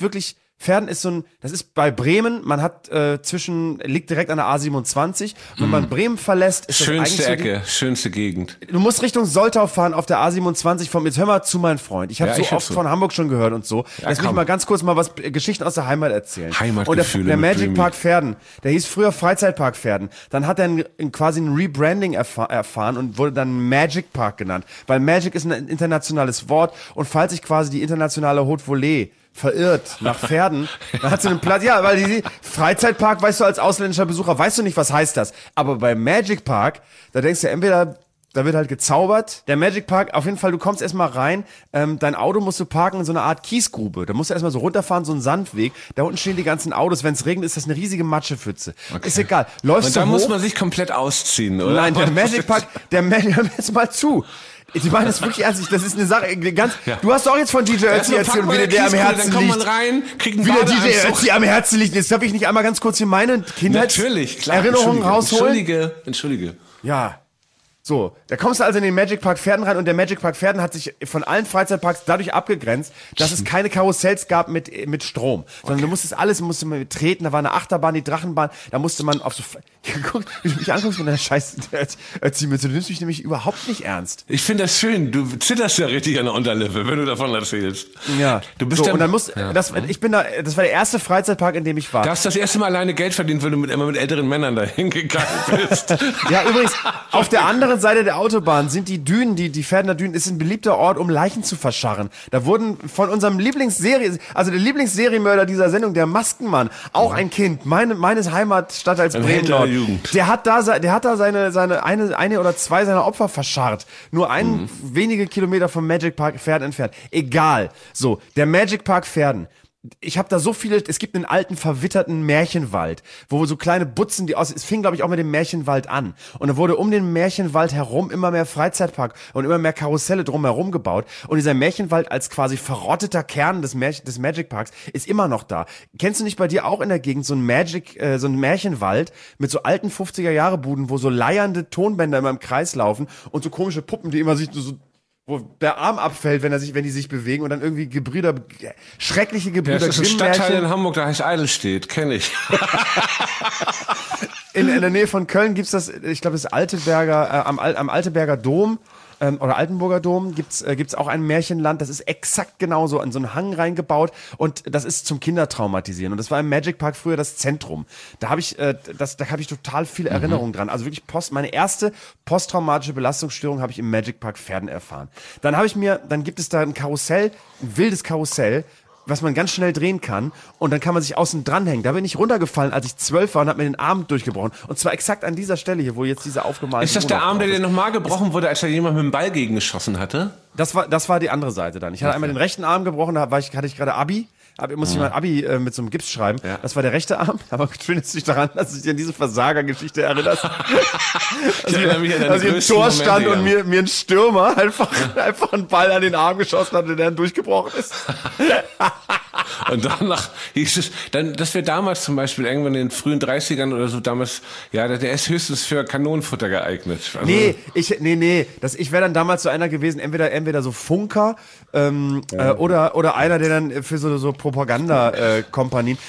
das ist bei Bremen, man hat liegt direkt an der A27. Und wenn man Bremen verlässt, ist das eigentlich Schönste so Ecke, schönste Gegend. du musst Richtung Soltau fahren auf der A27 jetzt hör mal zu, mein Freund. Ich habe Ja, so ich hör oft zu. von Hamburg schon gehört und so. Lass mich komm. mal ganz kurz Geschichten aus der Heimat erzählen. Heimatgefühle Und der mit Magic Dreamy. Park Verden, der hieß früher Freizeitpark Verden. Dann hat er quasi ein Rebranding erfahren und wurde dann Magic Park genannt. Weil Magic ist ein internationales Wort und falls sich quasi die internationale Haute Volée verirrt nach Pferden, dann hat sie einen Platz. Ja, weil die Freizeitpark, weißt du, als ausländischer Besucher, weißt du nicht, was heißt das. Aber bei Magic Park, da denkst du entweder, da wird halt gezaubert. Der Magic Park, auf jeden Fall, du kommst erstmal rein, dein Auto musst du parken in so einer Art Kiesgrube. Da musst du erstmal so runterfahren, so einen Sandweg. Da unten stehen die ganzen Autos. Wenn es regnet, ist das eine riesige Matschepfütze. Okay. Ist egal. Läufst Und du da hoch? muss man sich komplett ausziehen, oder? Nein, der Magic Park, hör mir jetzt mal zu. Ich meine das wirklich ernst. Das ist eine Sache, Du hast doch jetzt von DJ Ötzi erzählt, und wie der am Herzen dann kommt man liegt. rein, kriegt einen Wie der DJ Badeanzug. Ötzi am Herzen liegt. Jetzt darf ich nicht einmal ganz kurz hier meine Natürlich, klar. Erinnerungen rausholen. Entschuldige. Ja. So, da kommst du also in den Magic Park Verden rein und der Magic Park Verden hat sich von allen Freizeitparks dadurch abgegrenzt, dass es keine Karussells gab mit Strom. Sondern du musstest man betreten, da war eine Achterbahn, die Drachenbahn, da musste man auf so... Ja, guck, wie du mich anguckst mit deiner scheiß Ötzi-Mütze, du nimmst mich nämlich überhaupt nicht ernst. Ich finde das schön. Du zitterst ja richtig an der Unterlippe, wenn du davon erzählst. Ja. Du bist so, und dann das war der erste Freizeitpark, in dem ich war. Du hast das erste Mal alleine Geld verdient, weil du immer mit älteren Männern da hingegangen bist. Ja, übrigens, auf der anderen Seite der Autobahn sind die Dünen, die Verdener Dünen, ist ein beliebter Ort, um Leichen zu verscharren. Da wurden von unserem der Lieblingsserienmörder dieser Sendung, der Maskenmann, auch ein Kind meines Heimatstadtteils Bremen-Nord, der hat da seine eine oder zwei seiner Opfer verscharrt. Nur wenige Kilometer vom Magic Park Verden entfernt. Egal. So, der Magic Park Verden. Ich habe da so viele, es gibt einen alten, verwitterten Märchenwald, wo so kleine Butzen, es fing, glaube ich, auch mit dem Märchenwald an. Und da wurde um den Märchenwald herum immer mehr Freizeitpark und immer mehr Karusselle drumherum gebaut. Und dieser Märchenwald als quasi verrotteter Kern des Magic Parks ist immer noch da. Kennst du nicht bei dir auch in der Gegend so ein Märchenwald mit so alten 50er-Jahre-Buden, wo so leiernde Tonbänder immer im Kreis laufen und so komische Puppen, die immer sich so wo der Arm abfällt, wenn die sich bewegen und dann irgendwie schreckliche Gebrüder Das ist ein Grimm-Märchen. Stadtteil in Hamburg, da heißt Eidelstedt, kenne ich. In der Nähe von Köln gibt's das, ich glaube, das Alteberger, am Alteberger Dom. oder Altenburger Dom gibt's auch ein Märchenland, das ist exakt genauso in so einen Hang reingebaut und das ist zum Kindertraumatisieren. Und das war im Magic Park früher das Zentrum. Da habe ich total viele Erinnerungen dran. Also wirklich meine erste posttraumatische Belastungsstörung habe ich im Magic Park Pferden erfahren. Dann gibt es da ein Karussell, ein wildes Karussell, was man ganz schnell drehen kann und dann kann man sich außen dranhängen. Da bin ich runtergefallen, als ich 12 war und habe mir den Arm durchgebrochen. Und zwar exakt an dieser Stelle hier, wo jetzt diese aufgemalte Ist das der Arm, der dir nochmal gebrochen wurde, als da jemand mit dem Ball gegengeschossen hatte? Das war die andere Seite dann. Ich hatte einmal den rechten Arm gebrochen, da hatte ich gerade Abi. Musste ich mein Abi mit so einem Gips schreiben. Ja. Das war der rechte Arm. Aber schön ist dich daran, dass du dich an diese Versagergeschichte erinnerst. Ich erinnere mich an deine im Tor stand und mir ein Stürmer einfach einen Ball an den Arm geschossen hat, der dann durchgebrochen ist. Und danach hieß es, dass wir damals zum Beispiel irgendwann in den frühen 30ern oder so damals, ja, der ist höchstens für Kanonenfutter geeignet. Also ich wäre dann damals so einer gewesen, entweder so Funker oder einer, der dann für so Propaganda-Kompanien.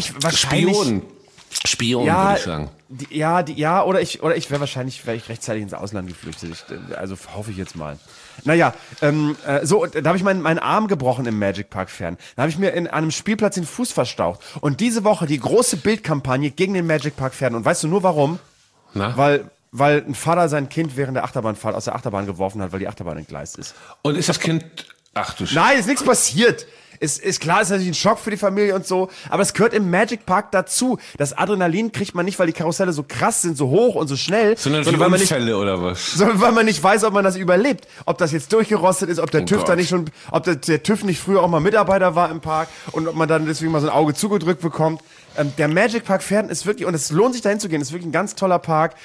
Spion, ja, würde ich sagen. Oder ich wäre wahrscheinlich rechtzeitig ins Ausland geflüchtet. Also hoffe ich jetzt mal. Naja, da habe ich meinen Arm gebrochen im Magic Park Pferden. Da habe ich mir in einem Spielplatz den Fuß verstaucht. Und diese Woche die große Bildkampagne gegen den Magic Park Pferden. Und weißt du nur warum? Na? Weil ein Vater sein Kind während der Achterbahnfahrt aus der Achterbahn geworfen hat, weil die Achterbahn entgleist ist. Und ist das Kind... Ach du Nein, ist nichts passiert. Ist klar, ist natürlich ein Schock für die Familie und so, aber es gehört im Magic Park dazu. Das Adrenalin kriegt man nicht, weil die Karusselle so krass sind, so hoch und so schnell. Sondern weil man Unfälle oder was? Sondern weil man nicht weiß, ob man das überlebt. Ob das jetzt durchgerostet ist, ob der TÜV da nicht schon, ob der TÜV nicht früher auch mal Mitarbeiter war im Park und ob man dann deswegen mal so ein Auge zugedrückt bekommt. Der Magic Park Pferden ist wirklich, und es lohnt sich dahin zu gehen, ist wirklich ein ganz toller Park,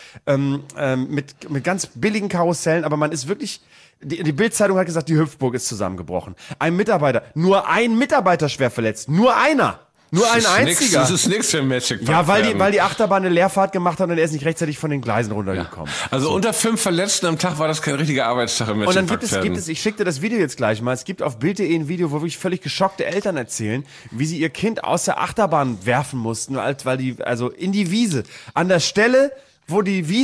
mit ganz billigen Karussellen, aber man ist wirklich, die Bild-Zeitung hat gesagt, die Hüpfburg ist zusammengebrochen. Nur ein Mitarbeiter schwer verletzt. Nur einer. Nur ein einziger. Das ist nichts für Magic Park. Ja, weil die Achterbahn eine Leerfahrt gemacht hat und er ist nicht rechtzeitig von den Gleisen runtergekommen. Ja. Also unter 5 Verletzten am Tag war das kein richtiger Arbeitstag im Magic Park. Und dann gibt es, ich schicke dir das Video jetzt gleich mal, es gibt auf Bild.de ein Video, wo wirklich völlig geschockte Eltern erzählen, wie sie ihr Kind aus der Achterbahn werfen mussten, also in die Wiese. An der Stelle, wo da die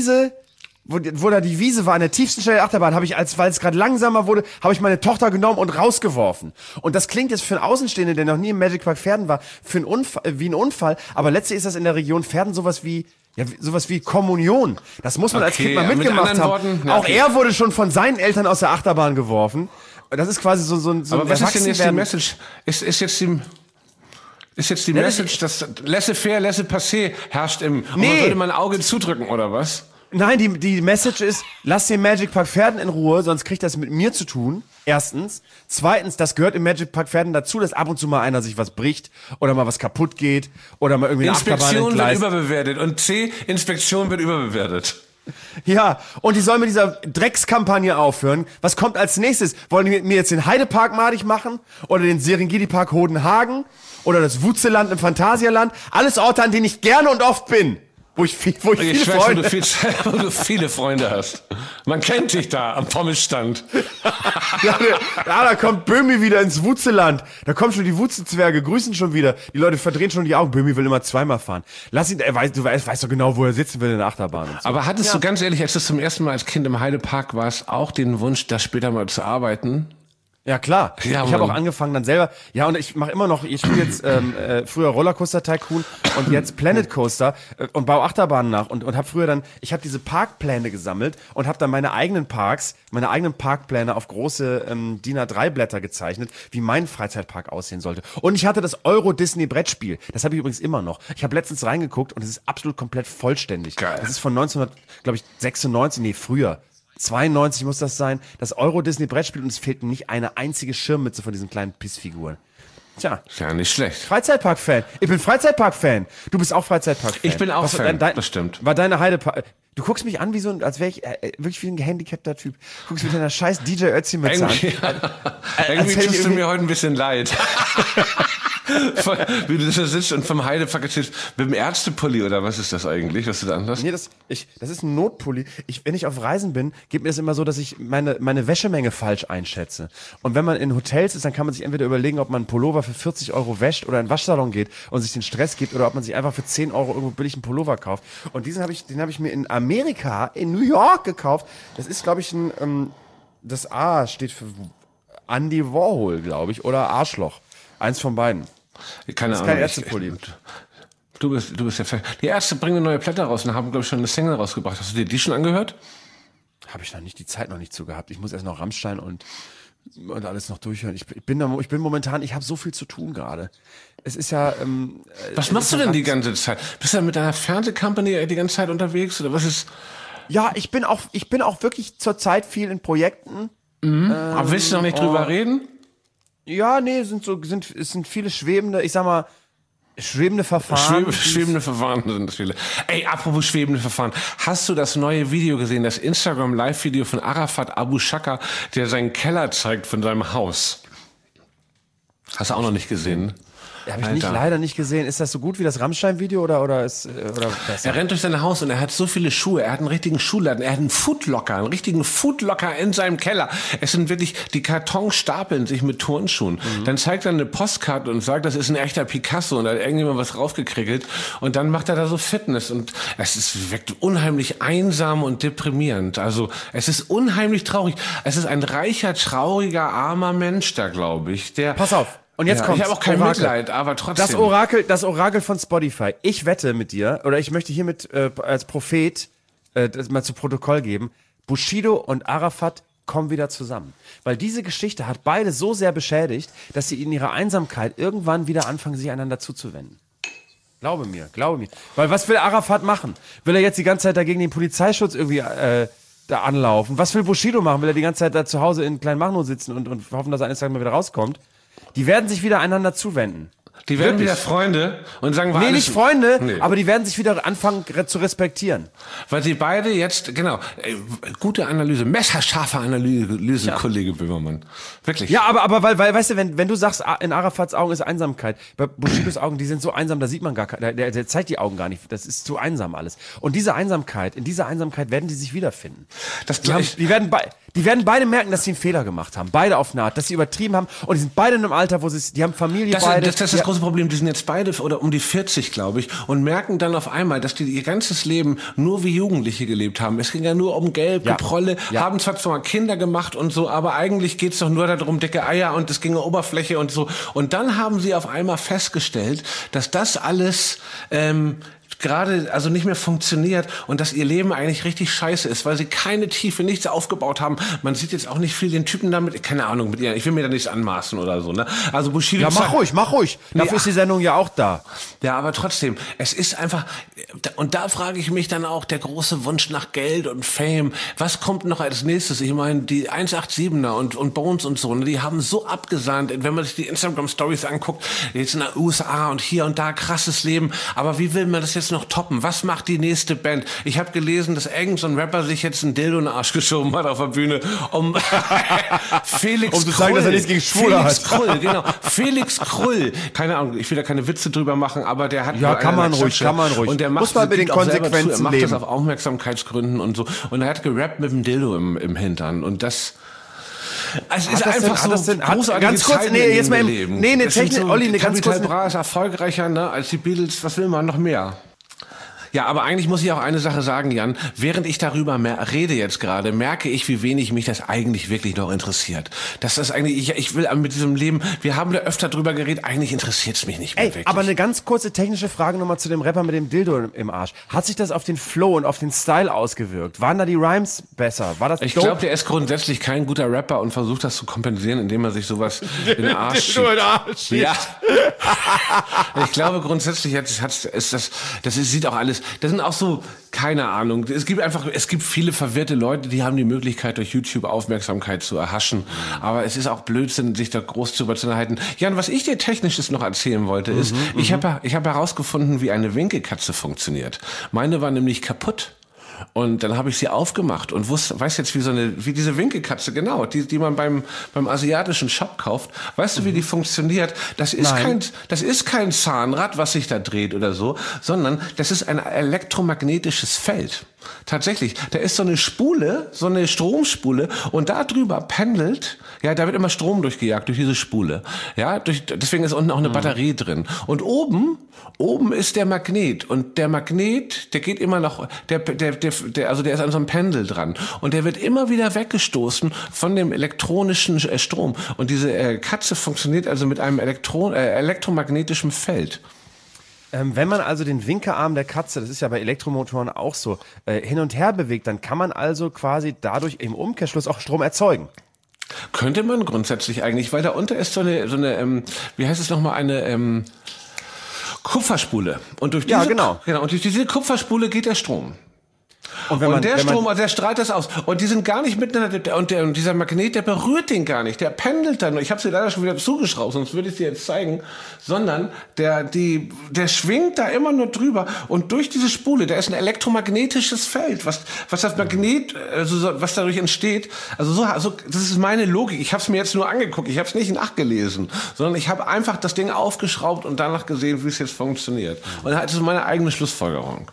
Wiese war, an der tiefsten Stelle der Achterbahn, weil es gerade langsamer wurde, habe ich meine Tochter genommen und rausgeworfen. Und das klingt jetzt für einen Außenstehenden, der noch nie im Magic Park Pferden war, wie ein Unfall. Aber letztlich ist das in der Region Pferden sowas wie Kommunion. Das muss man als Kind mal mitgemacht haben. Auch er wurde schon von seinen Eltern aus der Achterbahn geworfen. Das ist quasi so ein Aber was ist denn jetzt die Message? Ist jetzt die Message, dass laissez-faire, laissez-passer herrscht und man würde man ein Auge zudrücken, oder was? Nein, die Message ist, lass den Magic Park Pferden in Ruhe, sonst kriegt das mit mir zu tun. Erstens. Zweitens, das gehört im Magic Park Pferden dazu, dass ab und zu mal einer sich was bricht oder mal was kaputt geht oder mal irgendwie eine Achterbahn entgleist. Inspektion wird überbewertet und Inspektion wird überbewertet. Ja, und die sollen mit dieser Dreckskampagne aufhören. Was kommt als nächstes? Wollen die mit mir jetzt den Heidepark madig machen? Oder den Serengeti-Park Hodenhagen? Oder das Wutzeland im Phantasialand? Alles Orte, an denen ich gerne und oft bin. Wo ich viele Freunde wo du viele Freunde hast. Man kennt dich da am Pommesstand. Ja, da kommt Böhmi wieder ins Wutzeland. Da kommen schon die Wutzezwerge, grüßen schon wieder. Die Leute verdrehen schon die Augen. Böhmi will immer zweimal fahren. Lass ihn, du weißt doch genau, wo er sitzen will in der Achterbahn. Und so. Aber hattest du ganz ehrlich, als du zum ersten Mal als Kind im Heidepark warst, auch den Wunsch, da später mal zu arbeiten? Ja, klar. Ja, ich habe auch angefangen dann selber. Ja, und ich mache immer noch, ich spiele jetzt früher Rollercoaster Tycoon und jetzt Planet Coaster und baue Achterbahnen nach und habe früher dann, ich habe diese Parkpläne gesammelt und habe dann meine eigenen Parkpläne auf große DIN A3 Blätter gezeichnet, wie mein Freizeitpark aussehen sollte. Und ich hatte das Euro Disney Brettspiel. Das habe ich übrigens immer noch. Ich habe letztens reingeguckt und es ist absolut komplett vollständig. Geil. Das ist von 1996, nee, früher. 92 muss das sein, das Euro-Disney-Brettspiel und es fehlt nicht eine einzige Schirmmütze von diesen kleinen Pissfiguren. Tja. Ja, nicht schlecht. Freizeitpark-Fan. Ich bin Freizeitpark-Fan. Du bist auch Freizeitpark-Fan. Ich bin auch Fan, das stimmt. War deine Heidepark... Du guckst mich an wie als wäre ich wirklich wie ein gehandicapter Typ. Du guckst mit deiner scheiß DJ Ötzi-Mütze an. Irgendwie tust du mir heute ein bisschen leid. Wie du da sitzt und vom Heidepark erzählst, mit dem Ärztepulli oder was ist das eigentlich, was du da anhast? Nee, das ist ein Notpulli. Wenn ich auf Reisen bin, geht mir das immer so, dass ich meine Wäschemenge falsch einschätze. Und wenn man in Hotels ist, dann kann man sich entweder überlegen, ob man einen Pullover für 40 € wäscht oder in einen Waschsalon geht und sich den Stress gibt oder ob man sich einfach für 10 € irgendwo billig einen Pullover kauft. Und den habe ich mir in Amerika, in New York gekauft. Das ist, glaube ich, das A steht für Andy Warhol, glaube ich, oder Arschloch. Eins von beiden. Keine Ahnung. Kein Ärztepulli. Du bist ja fertig. Die Ärzte bringen eine neue Platte raus und haben, glaube ich, schon eine Single rausgebracht. Hast du dir die schon angehört? Habe ich noch nicht, die Zeit noch nicht zu gehabt. Ich muss erst noch Rammstein und alles noch durchhören. Ich bin momentan, ich habe so viel zu tun gerade. Es ist ja... was machst du denn die ganze Zeit? Bist du mit deiner Fernsehcompany die ganze Zeit unterwegs oder was ist... Ja, ich bin auch wirklich zurzeit viel in Projekten. Aber willst du noch nicht drüber reden? Ja, nee, es sind viele schwebende, ich sag mal, schwebende Verfahren. Schwebende Verfahren sind das viele. Ey, apropos schwebende Verfahren. Hast du das neue Video gesehen, das Instagram-Live-Video von Arafat Abu Shaka, der seinen Keller zeigt von seinem Haus? Hast du auch noch nicht gesehen? Habe ich leider nicht gesehen. Ist das so gut wie das Rammstein-Video oder besser? Er rennt durch sein Haus und er hat so viele Schuhe. Er hat einen richtigen Schuhladen. Er hat einen richtigen Foodlocker in seinem Keller. Es sind wirklich, die Kartons stapeln sich mit Turnschuhen. Dann zeigt er eine Postkarte und sagt, das ist ein echter Picasso und da hat irgendjemand was raufgekriegelt. Und dann macht er da so Fitness und wirkt unheimlich einsam und deprimierend. Also es ist unheimlich traurig. Es ist ein reicher, trauriger, armer Mensch da, glaube ich. Pass auf. Und jetzt kommt ich habe auch kein Mitleid, aber trotzdem. Das Orakel von Spotify. Ich wette mit dir, oder ich möchte hiermit als Prophet das mal zu Protokoll geben, Bushido und Arafat kommen wieder zusammen. Weil diese Geschichte hat beide so sehr beschädigt, dass sie in ihrer Einsamkeit irgendwann wieder anfangen, sich einander zuzuwenden. Glaube mir. Weil was will Arafat machen? Will er jetzt die ganze Zeit dagegen den Polizeischutz irgendwie da anlaufen? Was will Bushido machen? Will er die ganze Zeit da zu Hause in Kleinmachnow sitzen und hoffen, dass er eines Tages mal wieder rauskommt? Die werden sich wieder einander zuwenden. Die werden wieder Freunde und sagen, nicht Freunde, aber die werden sich wieder anfangen zu respektieren. Weil sie beide jetzt, genau, gute Analyse, messerscharfe Analyse, ja. Kollege Böhmermann. Wirklich. Ja, aber weil weißt du, wenn du sagst, in Arafats Augen ist Einsamkeit, bei Bushidos Augen, die sind so einsam, da sieht man gar keine, der zeigt die Augen gar nicht, das ist zu einsam alles. Und in dieser Einsamkeit werden die sich wiederfinden. Die werden beide merken, dass sie einen Fehler gemacht haben. Beide auf eine Art, dass sie übertrieben haben. Und die sind beide in einem Alter, die haben Familie beide. Das ist das große Problem. Die sind jetzt beide oder um die 40, glaube ich, und merken dann auf einmal, dass die ihr ganzes Leben nur wie Jugendliche gelebt haben. Es ging ja nur um Geld, Geprolle, haben zwar mal Kinder gemacht und so, aber eigentlich geht's doch nur darum, dicke Eier und es ging um Oberfläche und so. Und dann haben sie auf einmal festgestellt, dass das alles gerade also nicht mehr funktioniert und dass ihr Leben eigentlich richtig scheiße ist, weil sie keine Tiefe, nichts aufgebaut haben. Man sieht jetzt auch nicht viel den Typen damit, keine Ahnung, mit ihr. Ich will mir da nichts anmaßen oder so, ne? Also Bushido. Ja, mach ruhig. Dafür ist die Sendung ja auch da. Ja, aber trotzdem, es ist einfach, und da frage ich mich dann auch, der große Wunsch nach Geld und Fame, was kommt noch als nächstes? Ich meine, die 187er und Bones und so, ne, die haben so abgesahnt, wenn man sich die Instagram-Stories anguckt, jetzt in den USA und hier und da, krasses Leben, aber wie will man das jetzt noch toppen? Was macht die nächste Band? Ich habe gelesen, dass irgend so ein Rapper sich jetzt einen Dildo in den Arsch geschoben hat auf der Bühne, um Felix zu sagen, dass er nichts gegen Schwule hat. Felix Krull. Keine Ahnung, ich will da keine Witze drüber machen, aber der hat... Ja, kann man ruhig. Und der muss man mit den Konsequenzen er macht leben. Das auf Aufmerksamkeitsgründen und so. Und er hat gerappt mit dem Dildo im Hintern. Und das... Also es ist einfach so großartige ganz kurz, Zeiten jetzt mal Leben. eine Technik, Olli, eine ganz kurz. Capital Bra ist erfolgreicher, ne, als die Beatles. Was will man noch mehr? Ja, aber eigentlich muss ich auch eine Sache sagen, Jan. Während ich darüber rede jetzt gerade, merke ich, wie wenig mich das eigentlich wirklich noch interessiert. Das ist eigentlich, ich will mit diesem Leben, wir haben da öfter drüber geredet, eigentlich interessiert es mich nicht mehr wirklich. Aber eine ganz kurze technische Frage nochmal zu dem Rapper mit dem Dildo im Arsch. Hat sich das auf den Flow und auf den Style ausgewirkt? Waren da die Rhymes besser? War das Ich glaube, der ist grundsätzlich kein guter Rapper und versucht das zu kompensieren, indem er sich sowas in den Arsch schiebt. Ja. Ich glaube, grundsätzlich sieht auch alles. Das sind auch so, keine Ahnung. Es gibt viele verwirrte Leute, die haben die Möglichkeit, durch YouTube Aufmerksamkeit zu erhaschen. Aber es ist auch Blödsinn, sich da groß zu überzuhalten. Jan, was ich dir technisches noch erzählen wollte, ist, ich habe herausgefunden, wie eine Winkelkatze funktioniert. Meine war nämlich kaputt. Und dann habe ich sie aufgemacht und weiß jetzt, wie diese Winkelkatze, genau, die man beim asiatischen Shop kauft. Weißt du, wie die funktioniert? Das ist kein Zahnrad, was sich da dreht oder so, sondern das ist ein elektromagnetisches Feld. Tatsächlich. Da ist so eine Spule, so eine Stromspule und da drüber pendelt, ja, da wird immer Strom durchgejagt durch diese Spule. Ja, deswegen ist unten auch eine Batterie drin. Und oben ist der Magnet und der Magnet, der geht immer noch, also der ist an so einem Pendel dran und der wird immer wieder weggestoßen von dem elektronischen Strom. Und diese Katze funktioniert also mit einem elektromagnetischen Feld. Wenn man also den Winkearm der Katze, das ist ja bei Elektromotoren auch so, hin und her bewegt, dann kann man also quasi dadurch im Umkehrschluss auch Strom erzeugen. Könnte man grundsätzlich eigentlich, weil da unten ist so eine wie heißt es nochmal, eine Kupferspule. Und durch diese, Ja, genau. Und durch diese Kupferspule geht der Strom. Und Der strahlt das aus. Und die sind gar nicht miteinander. Und dieser Magnet, der berührt den gar nicht. Der pendelt dann nur. Ich habe sie leider schon wieder zugeschraubt, sonst würde ich sie jetzt zeigen. Sondern der schwingt da immer nur drüber. Und durch diese Spule, da ist ein elektromagnetisches Feld, was das Magnet, also was dadurch entsteht. Also das ist meine Logik. Ich habe es mir jetzt nur angeguckt. Ich habe es nicht nachgelesen, sondern ich habe einfach das Ding aufgeschraubt und danach gesehen, wie es jetzt funktioniert. Und das ist meine eigene Schlussfolgerung.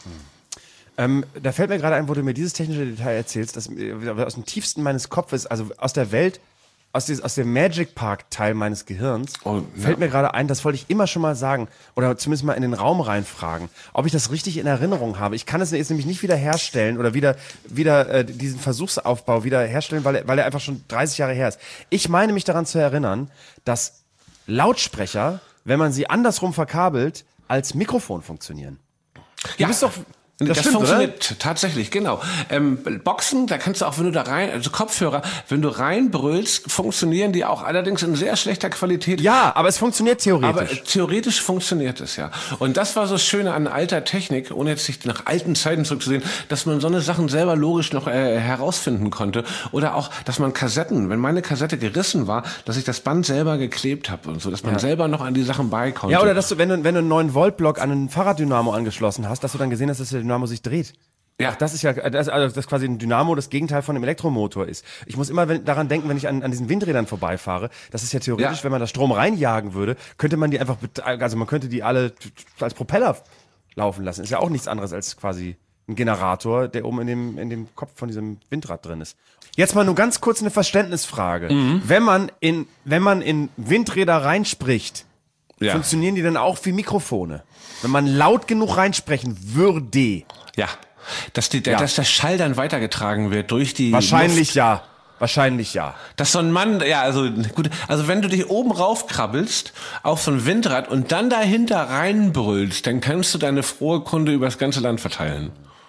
Da fällt mir gerade ein, wo du mir dieses technische Detail erzählst, dass aus dem tiefsten meines Kopfes, also aus der Welt, aus dem Magic Park Teil meines Gehirns, fällt mir gerade ein, das wollte ich immer schon mal sagen, oder zumindest mal in den Raum reinfragen, ob ich das richtig in Erinnerung habe. Ich kann es jetzt nämlich nicht wieder herstellen oder wieder diesen Versuchsaufbau wieder herstellen, weil er einfach schon 30 Jahre her ist. Ich meine mich daran zu erinnern, dass Lautsprecher, wenn man sie andersrum verkabelt, als Mikrofon funktionieren. Du bist doch... Das stimmt, funktioniert oder? tatsächlich, genau. Boxen, da kannst du auch, wenn du da rein, also Kopfhörer, wenn du reinbrüllst, funktionieren die auch allerdings in sehr schlechter Qualität. Ja, aber es funktioniert theoretisch. Aber theoretisch funktioniert es, ja. Und das war so das Schöne an alter Technik, ohne jetzt sich nach alten Zeiten zurückzusehen, dass man so eine Sachen selber logisch noch herausfinden konnte. Oder auch, dass man Kassetten, wenn meine Kassette gerissen war, dass ich das Band selber geklebt habe und so, dass man selber noch an die Sachen bei konnte. Ja, oder dass du, wenn du einen 9-Volt-Block an einen Fahrraddynamo angeschlossen hast, dass du dann gesehen hast, dass der Dynamo sich dreht. Ja, das ist ja, das quasi ein Dynamo das Gegenteil von einem Elektromotor ist. Ich muss immer daran denken, wenn ich an diesen Windrädern vorbeifahre, das ist ja theoretisch, wenn man da Strom reinjagen würde, könnte man die einfach, also man könnte die alle als Propeller laufen lassen. Ist ja auch nichts anderes als quasi ein Generator, der oben in dem Kopf von diesem Windrad drin ist. Jetzt mal nur ganz kurz eine Verständnisfrage. Wenn man in Windräder reinspricht, funktionieren die dann auch wie Mikrofone? Wenn man laut genug reinsprechen würde. Ja. Dass der Schall dann weitergetragen wird durch die Wahrscheinlich Luft. Wahrscheinlich ja. Dass so ein Mann, also wenn du dich oben raufkrabbelst auf so ein Windrad und dann dahinter reinbrüllst, dann kannst du deine frohe Kunde über das ganze Land verteilen.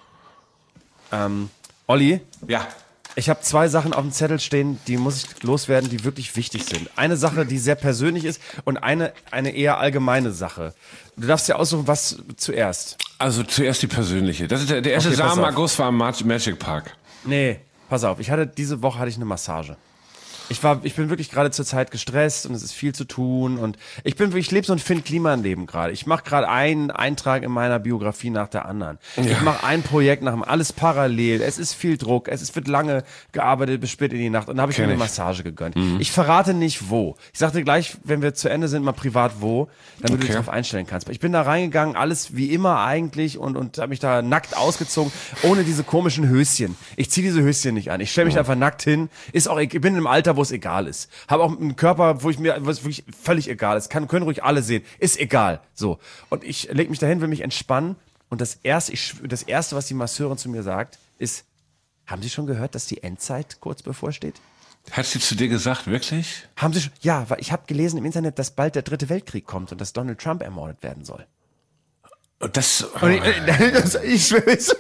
Olli? Ja. Ich habe 2 Sachen auf dem Zettel stehen, die muss ich loswerden, die wirklich wichtig sind. Eine Sache, die sehr persönlich ist und eine eher allgemeine Sache. Du darfst dir aussuchen, was zuerst. Also zuerst die persönliche. Das ist der erste Samenerguss war im Magic Park. Nee, pass auf. Diese Woche hatte ich eine Massage. Ich bin wirklich gerade zur Zeit gestresst und es ist viel zu tun und ich lebe so ein Finn-Kliman-Leben gerade. Ich mache gerade einen Eintrag in meiner Biografie nach der anderen. Ja. Ich mache ein Projekt nach dem, alles parallel. Es ist viel Druck, wird lange gearbeitet bis spät in die Nacht und dann habe ich mir eine Massage gegönnt. Ich verrate nicht wo. Ich sagte gleich, wenn wir zu Ende sind, mal privat wo, damit du dich darauf einstellen kannst. Ich bin da reingegangen, alles wie immer eigentlich und habe mich da nackt ausgezogen, ohne diese komischen Höschen. Ich ziehe diese Höschen nicht an. Ich stelle mich einfach nackt hin. Ich bin im Alter, wo es egal ist. Habe auch einen Körper, was wirklich völlig egal ist. Können ruhig alle sehen. Ist egal. So. Und ich lege mich dahin, will mich entspannen. Und das erste, was die Masseurin zu mir sagt, ist, haben Sie schon gehört, dass die Endzeit kurz bevorsteht? Hat sie zu dir gesagt, wirklich? Haben Sie schon? Ja, weil ich habe gelesen im Internet, dass bald der 3. Weltkrieg kommt und dass Donald Trump ermordet werden soll. Das. Ich schwör's.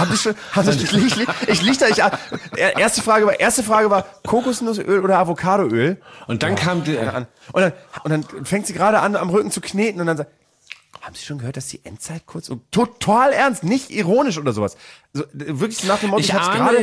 Ich lieg da. Erste Frage war Kokosnussöl oder Avocadoöl. Und dann kam die an. Und dann fängt sie gerade an, am Rücken zu kneten und dann sagt, haben Sie schon gehört, dass die Endzeit kurz und total ernst, nicht ironisch oder sowas. So, wirklich nach dem Motto, ich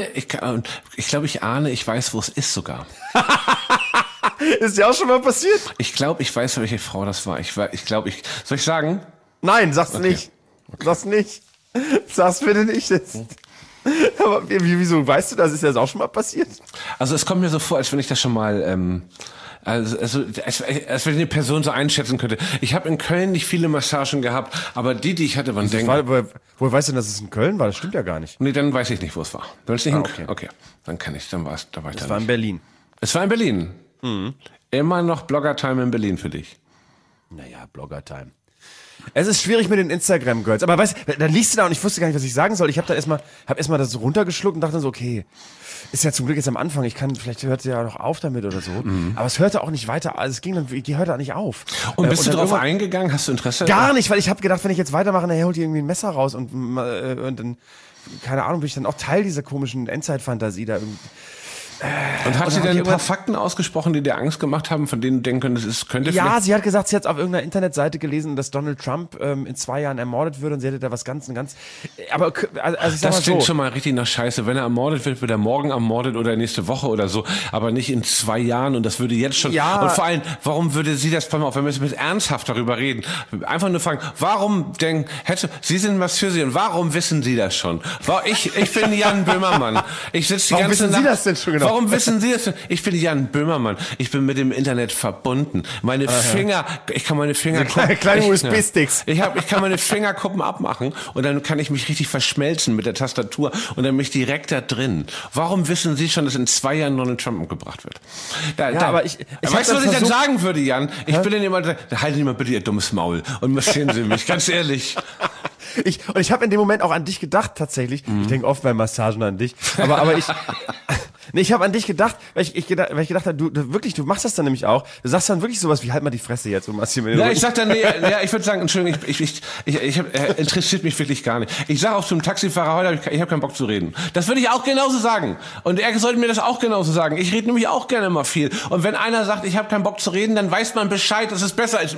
weiß, wo es ist sogar. Ist ja auch schon mal passiert. Ich glaube, ich weiß, welche Frau das war. Soll ich sagen? Nein, sag's nicht. Okay. Sag's nicht. Sag's bitte nicht jetzt. Aber wieso weißt du das? Ist das auch schon mal passiert? Also es kommt mir so vor, als wenn ich das schon mal... als wenn ich eine Person so einschätzen könnte. Ich habe in Köln nicht viele Massagen gehabt, aber die ich hatte, waren denken... Woher weißt du denn, dass es in Köln war? Das stimmt ja gar nicht. Nee, dann weiß ich nicht, wo es war. Wenn es nicht okay. Okay, dann kann ich, da war ich da Das war in Berlin. Es war in Berlin. Immer noch Blogger-Time in Berlin für dich. Naja, Blogger-Time. Es ist schwierig mit den Instagram-Girls. Aber weißt du, dann liest du da und ich wusste gar nicht, was ich sagen soll. Ich habe da erstmal das so runtergeschluckt und dachte so, okay, ist ja zum Glück jetzt am Anfang. Vielleicht hört sie ja noch auf damit oder so. Aber es hörte auch nicht weiter. Also die hörte auch nicht auf. Und bist du drauf eingegangen? Hast du Interesse? Gar nicht, weil ich habe gedacht, wenn ich jetzt weitermache, dann holt die irgendwie ein Messer raus und dann, keine Ahnung, bin ich dann auch Teil dieser komischen Endzeit-Fantasie da irgendwie. Und hat sie denn ein paar Fakten ausgesprochen, die dir Angst gemacht haben, von denen du denken könntest, es könnte Ja, vielleicht... sie hat gesagt, sie hat auf irgendeiner Internetseite gelesen, dass Donald Trump in 2 Jahren ermordet wird und sie hätte da was ganz... Aber also ich sag Das mal klingt so, schon mal richtig nach Scheiße. Wenn er ermordet wird er morgen ermordet oder nächste Woche oder so, aber nicht in 2 Jahren und das würde jetzt schon... Ja. Und vor allem, warum würde sie das, pass mal auf, wenn wir jetzt ernsthaft darüber reden, einfach nur fragen, Sie sind Masseurin, warum wissen Sie das schon? Ich bin Jan Böhmermann. Ich sitze die Warum ganze wissen Nacht... Sie das denn schon genau? Warum wissen Sie das denn? Ich bin Jan Böhmermann. Ich bin mit dem Internet verbunden. Meine Finger, ich kann meine Finger... Kleine USB-Sticks. Ich kann meine Fingerkuppen abmachen und dann kann ich mich richtig verschmelzen mit der Tastatur und dann bin ich direkt da drin. Warum wissen Sie schon, dass in 2 Jahren Donald Trump umgebracht wird? Aber ich weißt du, was ich dann sagen würde, Jan? Ich bin dann jemand, halten Sie mal bitte Ihr dummes Maul und massieren Sie mich, ganz ehrlich. Ich habe in dem Moment auch an dich gedacht, tatsächlich. Ich denke oft bei Massagen an dich. Aber ich... Nee, ich habe an dich gedacht, weil ich gedacht habe, du machst das dann nämlich auch. Du sagst dann wirklich sowas wie, halt mal die Fresse jetzt und massier mir den Ja, Rücken. ich sag dann, ich würde sagen, Entschuldigung, interessiert mich wirklich gar nicht. Ich sage auch zum Taxifahrer heute, ich hab keinen Bock zu reden. Das würde ich auch genauso sagen. Und er sollte mir das auch genauso sagen. Ich rede nämlich auch gerne mal viel. Und wenn einer sagt, ich habe keinen Bock zu reden, dann weiß man Bescheid, dass es besser ist.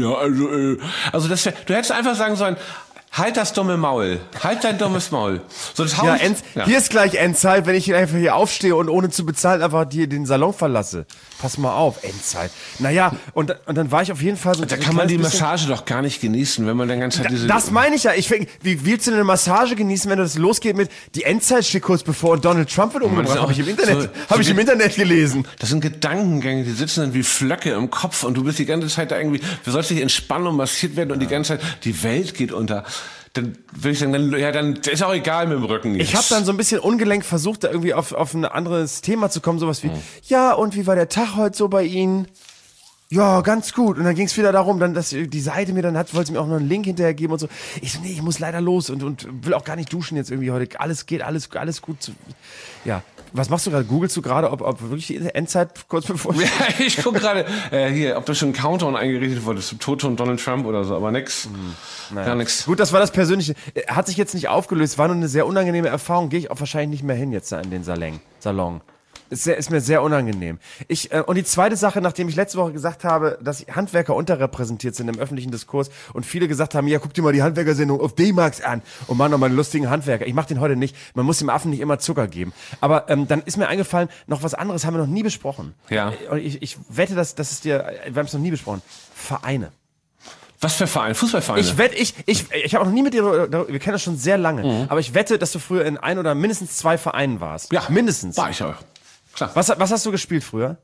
Also du hättest einfach sagen sollen, halt das dumme Maul. Halt dein dummes Maul. So, das Hier ist gleich Endzeit, wenn ich einfach hier aufstehe und ohne zu bezahlen einfach hier den Salon verlasse. Pass mal auf, Endzeit. Naja, und dann war ich auf jeden Fall so... Da kann man die Massage doch gar nicht genießen, wenn man dann ganz halt diese... Das meine ich ja. Wie willst du denn eine Massage genießen, wenn das losgeht mit, die Endzeit steht kurz bevor und Donald Trump wird umgebracht? Habe ich im Internet gelesen. Das sind Gedankengänge, die sitzen dann wie Flöcke im Kopf und du bist die ganze Zeit da irgendwie... Du sollst dich entspannen und massiert werden und die ganze Zeit... Die Welt geht unter. Dann würde ich sagen, dann ist auch egal mit dem Rücken jetzt. Ich habe dann so ein bisschen ungelenkt versucht, da irgendwie auf ein anderes Thema zu kommen, sowas wie, ja, und wie war der Tag heute so bei Ihnen? Ja, ganz gut. Und dann ging es wieder darum, dann, dass die Seite mir dann wollte sie mir auch noch einen Link hinterher geben und so. Ich so, nee, ich muss leider los und will auch gar nicht duschen jetzt irgendwie heute. Alles geht, alles gut. Ja. Was machst du gerade? Googlest du gerade, ob wirklich die Endzeit kurz bevor... Ja, ich gucke gerade hier, ob du schon einen Countdown eingerichtet wurdest, zum Tod von Donald Trump oder so, aber nix. Naja. Gar nix. Gut, das war das Persönliche. Hat sich jetzt nicht aufgelöst, war nur eine sehr unangenehme Erfahrung. Gehe ich auch wahrscheinlich nicht mehr hin jetzt da in den Salon. Ist mir sehr unangenehm. Und die zweite Sache, nachdem ich letzte Woche gesagt habe, dass Handwerker unterrepräsentiert sind im öffentlichen Diskurs und viele gesagt haben, ja, guck dir mal die Handwerkersendung auf D-Max an und mach noch mal einen lustigen Handwerker. Ich mache den heute nicht. Man muss dem Affen nicht immer Zucker geben. Aber dann ist mir eingefallen, noch was anderes haben wir noch nie besprochen. Ja. Und ich wette, dass es dir, wir haben es noch nie besprochen. Vereine. Was für Vereine? Fußballvereine? Ich habe auch noch nie mit dir, wir kennen das schon sehr lange, aber ich wette, dass du früher in 1 oder mindestens 2 Vereinen warst. Ja. Mindestens. War ich auch. Klar. Was hast du gespielt früher?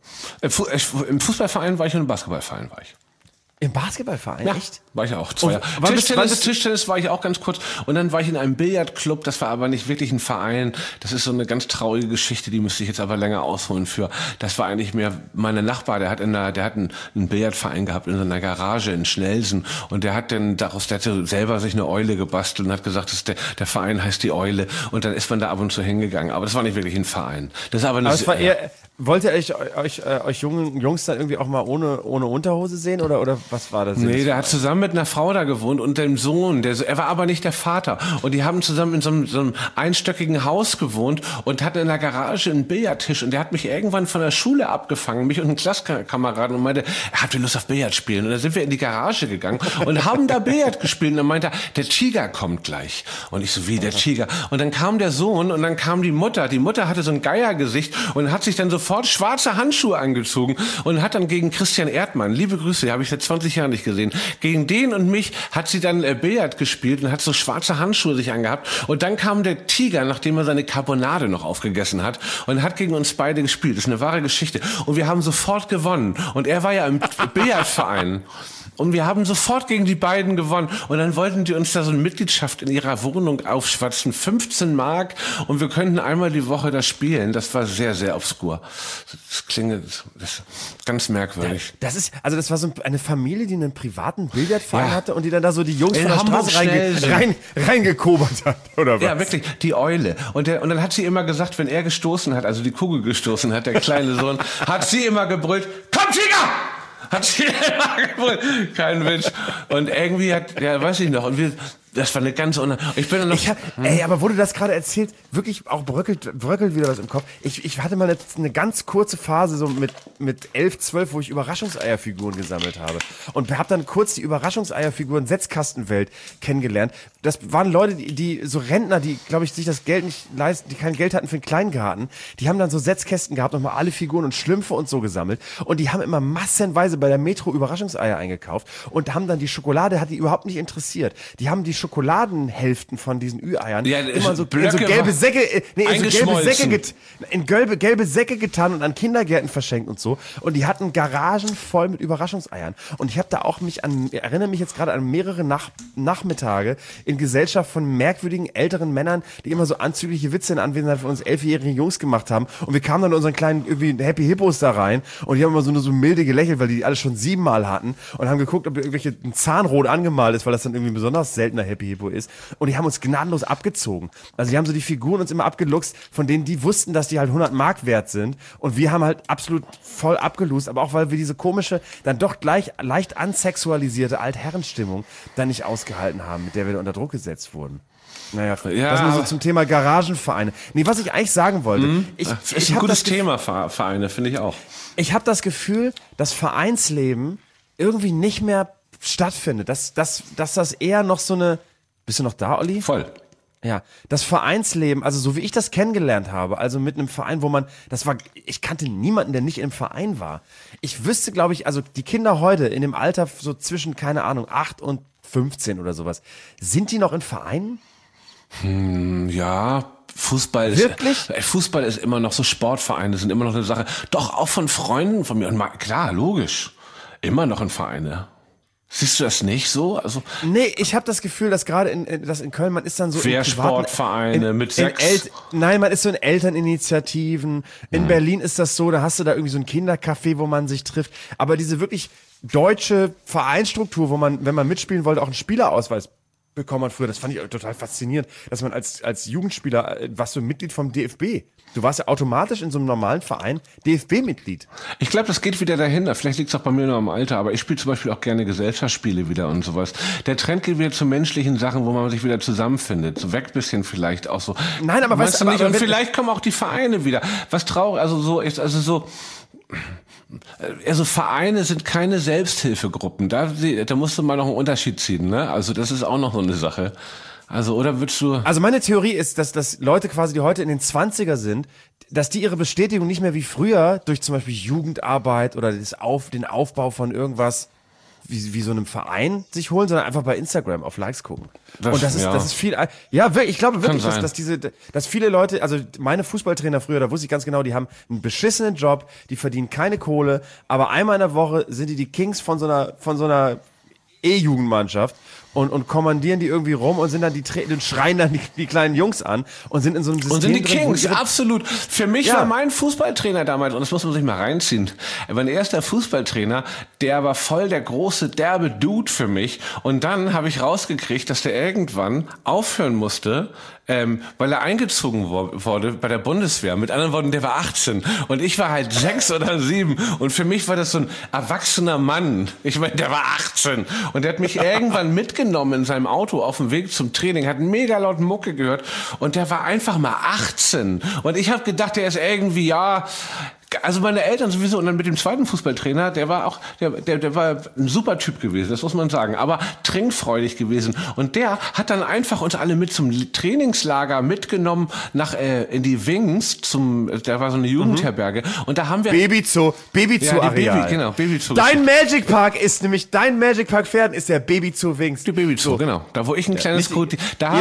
Im Fußballverein war ich und im Basketballverein war ich. Im Basketballverein? Ja, Echt? war ich auch 2 Jahre. Tischtennis war ich auch ganz kurz. Und dann war ich in einem Billardclub. Das war aber nicht wirklich ein Verein. Das ist so eine ganz traurige Geschichte, die müsste ich jetzt aber länger ausholen für. Das war eigentlich mehr mein Nachbar, der hat einen Billardverein gehabt in seiner Garage in Schnelsen. Und der hat selber sich eine Eule gebastelt und hat gesagt, der Verein heißt die Eule. Und dann ist man da ab und zu hingegangen. Aber das war nicht wirklich ein Verein. Das ist aber es war eher, wollt ihr euch Jungs dann irgendwie auch mal ohne Unterhose sehen oder was war das? Nee, der hat zusammen mit einer Frau da gewohnt und dem Sohn. Er war aber nicht der Vater. Und die haben zusammen in so einem einstöckigen Haus gewohnt und hatten in der Garage einen Billardtisch. Und der hat mich irgendwann von der Schule abgefangen, mich und einen Klasskameraden, und meinte, habt ihr Lust auf Billard spielen? Und dann sind wir in die Garage gegangen und haben da Billard gespielt. Und dann meinte er, der Tiger kommt gleich. Und ich so, wie der Tiger? Und dann kam der Sohn und dann kam die Mutter. Die Mutter hatte so ein Geiergesicht und hat sich dann so sofort schwarze Handschuhe angezogen und hat dann gegen Christian Erdmann, liebe Grüße, habe ich seit 20 Jahren nicht gesehen, gegen den und mich hat sie dann Billard gespielt und hat so schwarze Handschuhe sich angehabt. Und dann kam der Tiger, nachdem er seine Carbonade noch aufgegessen hat und hat gegen uns beide gespielt. Das ist eine wahre Geschichte. Und wir haben sofort gewonnen. Und er war ja im Billardverein. Und wir haben sofort gegen die beiden gewonnen. Und dann wollten die uns da so eine Mitgliedschaft in ihrer Wohnung aufschwatzen. 15 Mark. Und wir könnten einmal die Woche da spielen. Das war sehr, sehr obskur. Das klingt ganz merkwürdig. Das war so eine Familie, die einen privaten Billardverein hatte und die dann da so die Jungs In von der Hamburg Straße reingekobert hat, oder was? Ja, wirklich, die Eule. Und dann hat sie immer gesagt, wenn er gestoßen hat, also die Kugel gestoßen hat, der kleine Sohn, hat sie immer gebrüllt, komm, Tiger! Hat sie immer gebrüllt. Kein Witz. Und irgendwie weiß ich noch, und das war eine ganz ich bin dann noch... aber wo du das gerade erzählst, wirklich auch bröckelt wieder was im Kopf. Ich hatte mal eine ganz kurze Phase so mit 11, 12, wo ich Überraschungseierfiguren gesammelt habe. Und habe dann kurz die Überraschungseierfiguren Setzkastenwelt kennengelernt. Das waren Leute, die so Rentner, die, glaube ich, sich das Geld nicht leisten, die kein Geld hatten für einen Kleingarten. Die haben dann so Setzkästen gehabt, nochmal alle Figuren und Schlümpfe und so gesammelt. Und die haben immer massenweise bei der Metro Überraschungseier eingekauft und haben dann die Schokolade, hat die überhaupt nicht interessiert. Die haben die Schokoladenhälften von diesen Ü-Eiern immer so in so gelbe Säcke, in gelbe Säcke getan und an Kindergärten verschenkt und so. Und die hatten Garagen voll mit Überraschungseiern. Und ich habe da auch erinnere mich jetzt gerade an mehrere Nachmittage in Gesellschaft von merkwürdigen älteren Männern, die immer so anzügliche Witze in Anwesenheit von uns 11-jährigen Jungs gemacht haben. Und wir kamen dann in unseren kleinen irgendwie Happy Hippos da rein und die haben immer so milde gelächelt, weil die alle schon 7-mal hatten und haben geguckt, ob ein Zahnrot angemalt ist, weil das dann irgendwie ein besonders seltener Happy Hippo ist. Und die haben uns gnadenlos abgezogen. Also die haben so die Figuren uns immer abgeluchst, von denen die wussten, dass die halt 100 Mark wert sind. Und wir haben halt absolut voll abgelost, aber auch weil wir diese komische, dann doch leicht ansexualisierte Altherrenstimmung dann nicht ausgehalten haben, mit der wir unter Druck gesetzt wurden. Naja, das nur so zum Thema Garagenvereine. Nee, was ich eigentlich sagen wollte. Ist ein gutes Thema, Vereine, finde ich auch. Ich habe das Gefühl, dass Vereinsleben irgendwie nicht mehr stattfindet. Dass das eher noch so eine... Bist du noch da, Olli? Voll. Ja, das Vereinsleben, also so wie ich das kennengelernt habe, also mit einem Verein, ich kannte niemanden, der nicht im Verein war. Ich wüsste, glaube ich, also die Kinder heute in dem Alter so zwischen, keine Ahnung, 8 und 15 oder sowas, sind die noch in Vereinen? Ja, Fußball ist immer noch so, Sportvereine sind immer noch eine Sache. Doch, auch von Freunden von mir. Und klar, logisch. Immer noch in Vereine. Siehst du das nicht so? Also nee, ich habe das Gefühl, dass gerade in Köln, man ist dann so Wehrsportvereine mit 6. Nein, man ist so in Elterninitiativen. In Berlin ist das so, da hast du da irgendwie so ein Kindercafé, wo man sich trifft. Aber diese wirklich deutsche Vereinsstruktur, wo man, wenn man mitspielen wollte, auch einen Spielerausweis bekommen hat früher, das fand ich total faszinierend, dass man als Jugendspieler, warst du Mitglied vom DFB. Du warst ja automatisch in so einem normalen Verein DFB-Mitglied. Ich glaube, das geht wieder dahinter. Vielleicht liegt es auch bei mir nur am Alter, aber ich spiele zum Beispiel auch gerne Gesellschaftsspiele wieder und sowas. Der Trend geht wieder zu menschlichen Sachen, wo man sich wieder zusammenfindet. So weg bisschen vielleicht auch so. Nein, aber weißt du nicht, und vielleicht kommen auch die Vereine wieder. Was traurig, also Vereine sind keine Selbsthilfegruppen. Da musst du mal noch einen Unterschied ziehen, ne? Also das ist auch noch so eine Sache. Also, oder würdest du... Also meine Theorie ist, dass Leute quasi, die heute in den 20er sind, dass die ihre Bestätigung nicht mehr wie früher durch zum Beispiel Jugendarbeit oder den Aufbau von irgendwas wie so einem Verein sich holen, sondern einfach bei Instagram auf Likes gucken. Und das ist viel, ja, ich glaube wirklich, dass viele Leute, also meine Fußballtrainer früher, da wusste ich ganz genau, die haben einen beschissenen Job, die verdienen keine Kohle, aber einmal in der Woche sind die Kings von so einer E-Jugendmannschaft und kommandieren die irgendwie rum und sind dann und schreien dann die kleinen Jungs an und sind in so einem System. Und sind die Kings, absolut. Für mich war mein Fußballtrainer damals, und das muss man sich mal reinziehen, mein erster Fußballtrainer, der war voll der große, derbe Dude für mich. Und dann habe ich rausgekriegt, dass der irgendwann aufhören musste, weil er eingezogen wurde bei der Bundeswehr. Mit anderen Worten, der war 18 und ich war halt 6 oder 7 und für mich war das so ein erwachsener Mann. Ich meine, der war 18 und der hat mich irgendwann mitgenommen in seinem Auto auf dem Weg zum Training, hat mega laut Mucke gehört und der war einfach mal 18 und ich habe gedacht, der ist irgendwie, Also meine Eltern sowieso und dann mit dem zweiten Fußballtrainer, der war ein super Typ gewesen, das muss man sagen, aber trinkfreudig gewesen. Und der hat dann einfach uns alle mit zum Trainingslager mitgenommen in die Wings da war so eine Jugendherberge und da haben wir Babyzoo-Areal. Babyzoo. Dein Magic Park Pferden ist der Babyzoo Wings. Die Babyzoo, genau. Da wo ich ein kleines Krokodil.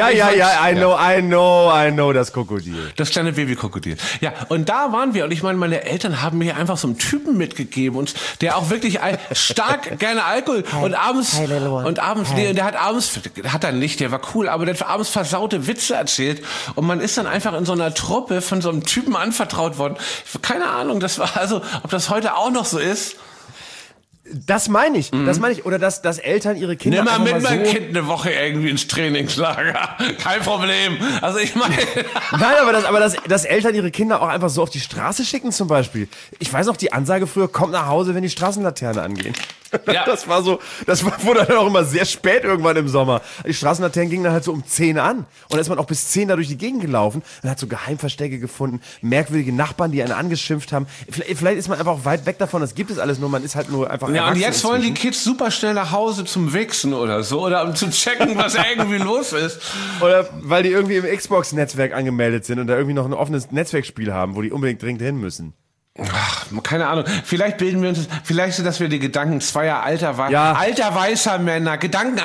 I know das Krokodil. Das kleine Babykrokodil. Ja, und da waren wir und ich meine Eltern haben mir einfach so einen Typen mitgegeben der auch wirklich stark gerne Alkohol und abends der hat er nicht, der war cool, aber der hat abends versaute Witze erzählt und man ist dann einfach in so einer Truppe von so einem Typen anvertraut worden. Keine Ahnung, das war ob das heute auch noch so ist. Das meine ich. Oder dass Eltern ihre Kinder nimm mal einfach mit mal meinem Kind eine Woche irgendwie ins Trainingslager. Kein Problem. Also ich meine... Nein, aber dass Eltern ihre Kinder auch einfach so auf die Straße schicken zum Beispiel. Ich weiß noch, die Ansage früher, kommt nach Hause, wenn die Straßenlaterne angehen. Ja. Das wurde dann auch immer sehr spät irgendwann im Sommer. Die Straßenlaternen gingen dann halt so um 10 an. Und dann ist man auch bis 10 da durch die Gegend gelaufen und hat so Geheimverstecke gefunden, merkwürdige Nachbarn, die einen angeschimpft haben. Vielleicht ist man einfach auch weit weg davon, das gibt es alles nur, man ist halt nur einfach ja, und jetzt wollen die Kids super schnell nach Hause zum Wichsen oder so, oder um zu checken, was irgendwie los ist. Oder weil die irgendwie im Xbox-Netzwerk angemeldet sind und da irgendwie noch ein offenes Netzwerkspiel haben, wo die unbedingt dringend hin müssen. Ach, keine Ahnung. Vielleicht bilden wir uns, sind das wir die Gedanken zweier alter weißer Männer,